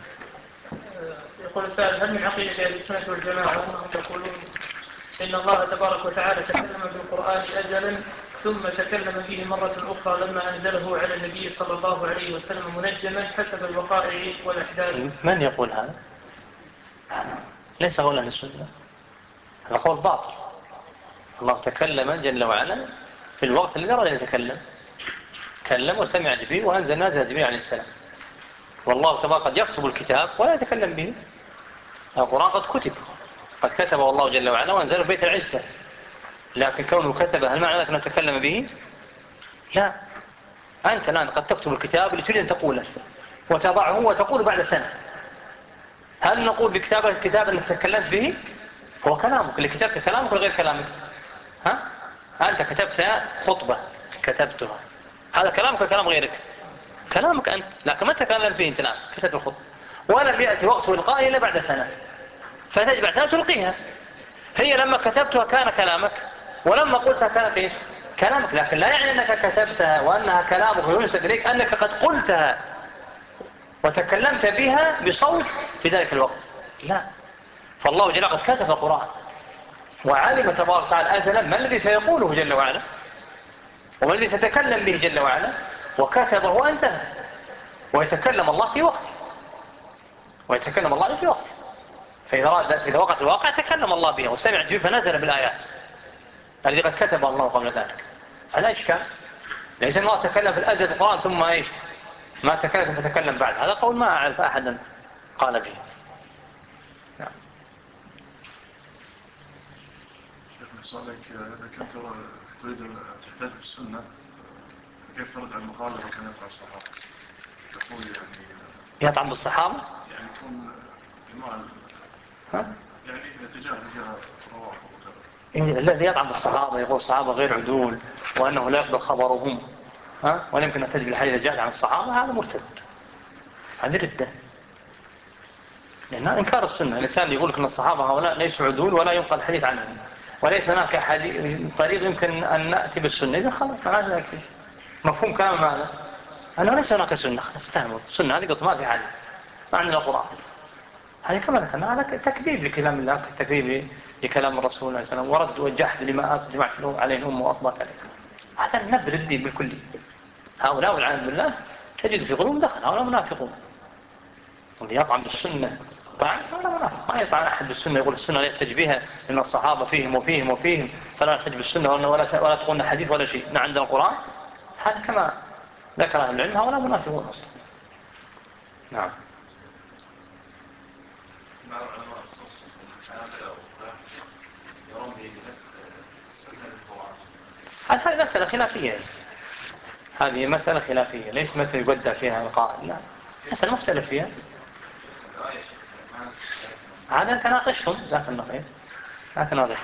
هل من عقيدة أهل السنة والجماعة أنهم يقولون إن الله تبارك وتعالى تكلم بالقرآن أزلا ثم تكلم به مرة أخرى لما أنزله على النبي صلى الله عليه وسلم منجما حسب الوقائع والأحداث؟ من يقول هذا؟ ليس قول أهل السنة، هذا قول باطل. الله تكلم جل وعلا في الوقت الذي أراد أن يتكلم، كلم وسمع جبريل نازل جبريل عليه السلام. والله تبارك قد يكتب الكتاب ولا يتكلم به. القرآن قد كتبه الله جل وعلا وأنزله بيت العزة، لكن كونه كتبه هل معنى ذلك أنه تكلم به؟ لا. أنت الآن قد تكتب الكتاب اللي تريد أن تقوله وتضعه وتقول بعد سنة، هل نقول بكتابة الكتاب أنك تكلمت به؟ هو كلامك اللي كتبت، كلامك ولا غير كلامك؟ أنت كتبت خطبة كتبتها، هذا كلامك ولا كلام غيرك؟ كلامك أنت، لكن ما تكلم فيه أنت الآن كتبت الخطبة ولم يأتي وقت إلقائها إلا بعد سنة، فتجي بعد سنة تلقيها. هي لما كتبتها كان كلامك، ولما قلتها كانت إيش؟ كلامك، لكن لا يعني أنك كتبتها وأنها كلامك وينسب إليك أنك قد قلتها وتكلمت بها بصوت في ذلك الوقت، لا. فالله جل وعلا قد كتب القرآن وعلم تبارك وتعالى أزلا ما الذي سيقوله جل وعلا وما الذي سيتكلم به جل وعلا، وكتبه وأنزله. ويتكلم الله في وقت، فإذا وقت الواقع تكلم الله بها وسمع جبريل فنزل بالآيات الذي قد كتب الله قبل ذلك، فلا إشكال. ليس الله تكلم في الأزل القرآن ثم إيش ما تكلم ثم تكلم بعد، هذا قول ما أعرف أحدا قال به. نعم. شيخ نسألك إذا كنت تريد أن تحتاج بالسنة كيف ترد على المقالة اللي كانت على الصحابة؟ تقول يعني يطعن بالصحابة؟ يعني يكون إيمان يعني اتجاه رواه الذي يطعن بالصحابة يقول الصحابة غير عدول وأنه لا يقبل خبرهم ولا يمكن أن تجد بالحديث جاهل عن الصحابة، هذا مرتد، هذه ردة، لأن إنكار السنة. الإنسان يقول لك أن الصحابة هؤلاء ليسوا عدول ولا ينقل الحديث عنهم وليس هناك طريق يمكن أن نأتي بالسنة، إذا خلاص هذا ذاك مفهوم كلام هذا أنه ليس هناك سنة، خلاص استهموا السنة هذه قلت ما في حديث، ما عندنا القرآن، هذه كما ذكرنا هذا تكذيب لكلام الله، تكذيب لكلام الرسول عليه السلام، ورد وجحد لما أجمعت عليه الأمة وأطبقت عليه. هذا النبذ الدين بالكلي. هؤلاء والعياذ بالله تجد في قلوبهم دخل، هؤلاء منافقون. اللي يطعن بالسنة طعن هذا منافق، ما يطعن أحد بالسنة يقول السنة لا يحتج بها لأن الصحابة فيهم وفيهم وفيهم فلا نحتج بالسنة ولا تقولنا حديث ولا شيء، إن عندنا القرآن. هذا كما ذكر أهل العلم هؤلاء منافقون أصلا. نعم. مع علماء الصوص الحنابلة يرون بنفس السنة للقرآن. هذه مسألة خلافية، هذه مسألة خلافية، ليس مسألة يبدأ فيها القائل، لا، مسألة مختلف فيها. هذا تناقشهم ذاك النقيض، لا تناقش.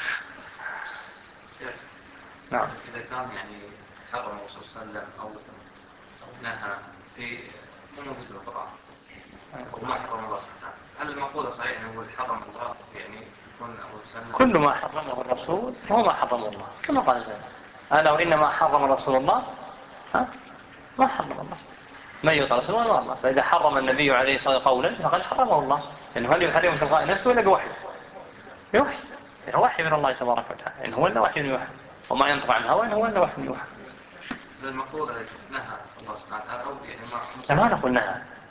نعم. إذا كان يعني حرم الرسول صلى الله عليه وسلم أو نهى في موجود القرآن وما حرم الله سبحانه، هل المقولة صحيح أنه حرم الله يعني يكون أبو سلم؟ كل ما حرمه الرسول هو ما حرم الله، كما قال ذلك ألا وإنما حرم رسول الله ما حرم الله، من يطع رسول الله. فإذا حرم النبي عليه الصلاة والسلام قولا فقد حرمه الله، لأنه هل يحرم تلقاء نفسه ولا بوحي؟ بوحي، وحي من الله تبارك وتعالى، إن هو إلا وحي يوحى، وما ينطق عن الهوى إن هو إلا وحي يوحى. إذا المقولة نهى الله سبحانه وتعالى أو ما يعني نقول نهى،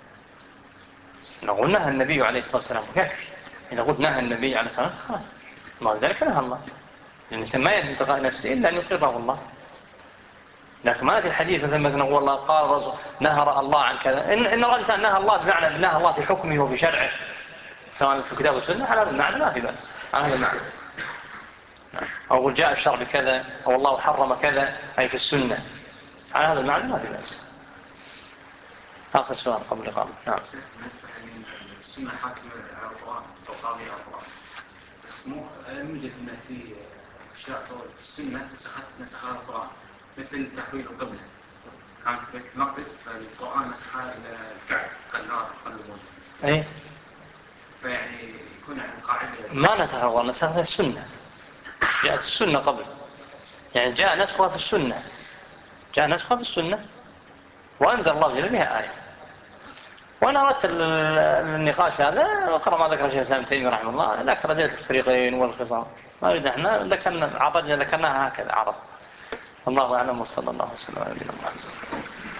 نقول نهى النبي عليه الصلاة والسلام يكفي. إذا قلت نهى النبي عليه الصلاة والسلام خلاص، ما ذلك نهى الله، لأن الإنسان ما ينطق عن نفسه إلا أن يقره الله. لكن ما في الحديث مثلا نقول الله قال رسول نهى الله عن كذا، إن الإنسان نهى الله بمعنى نهى الله في حكمه وفي شرعه سواء في كتاب والسنة، على هذا المعنى ما في بأس، على هذا المعنى. أو جاء الشرع بكذا أو الله حرم كذا أي في السنة، على هذا المعنى ما في بأس. آخر سؤال قبل الإقامة. نعم. السنة حاكمة على القرآن أو قاضية على القرآن، بس مو يوجد هنا في أشياء في السنة نسخها القرآن، مثل تحويل القبلة كانت بيت المقدس فالقرآن نسخها إلى الكعبة قنار قلب موجود. أي. فيعني يكون عن قاعدة ما نسخ القرآن، نسخها السنة، جاءت السنة قبل، يعني جاء نسخها في السنة، جاء نسخها في السنة وأنزل الله جل بها آية. وأنا أردت النقاش هذا أقرأ ما ذكر الشيخ الإسلام ابن تيمية رحمه الله، ذكر أدلة الفريقين والخصام، ما أريد احنا ذكرناها هكذا عرض. الله أعلم وصلى الله وسلم على نبينا محمد.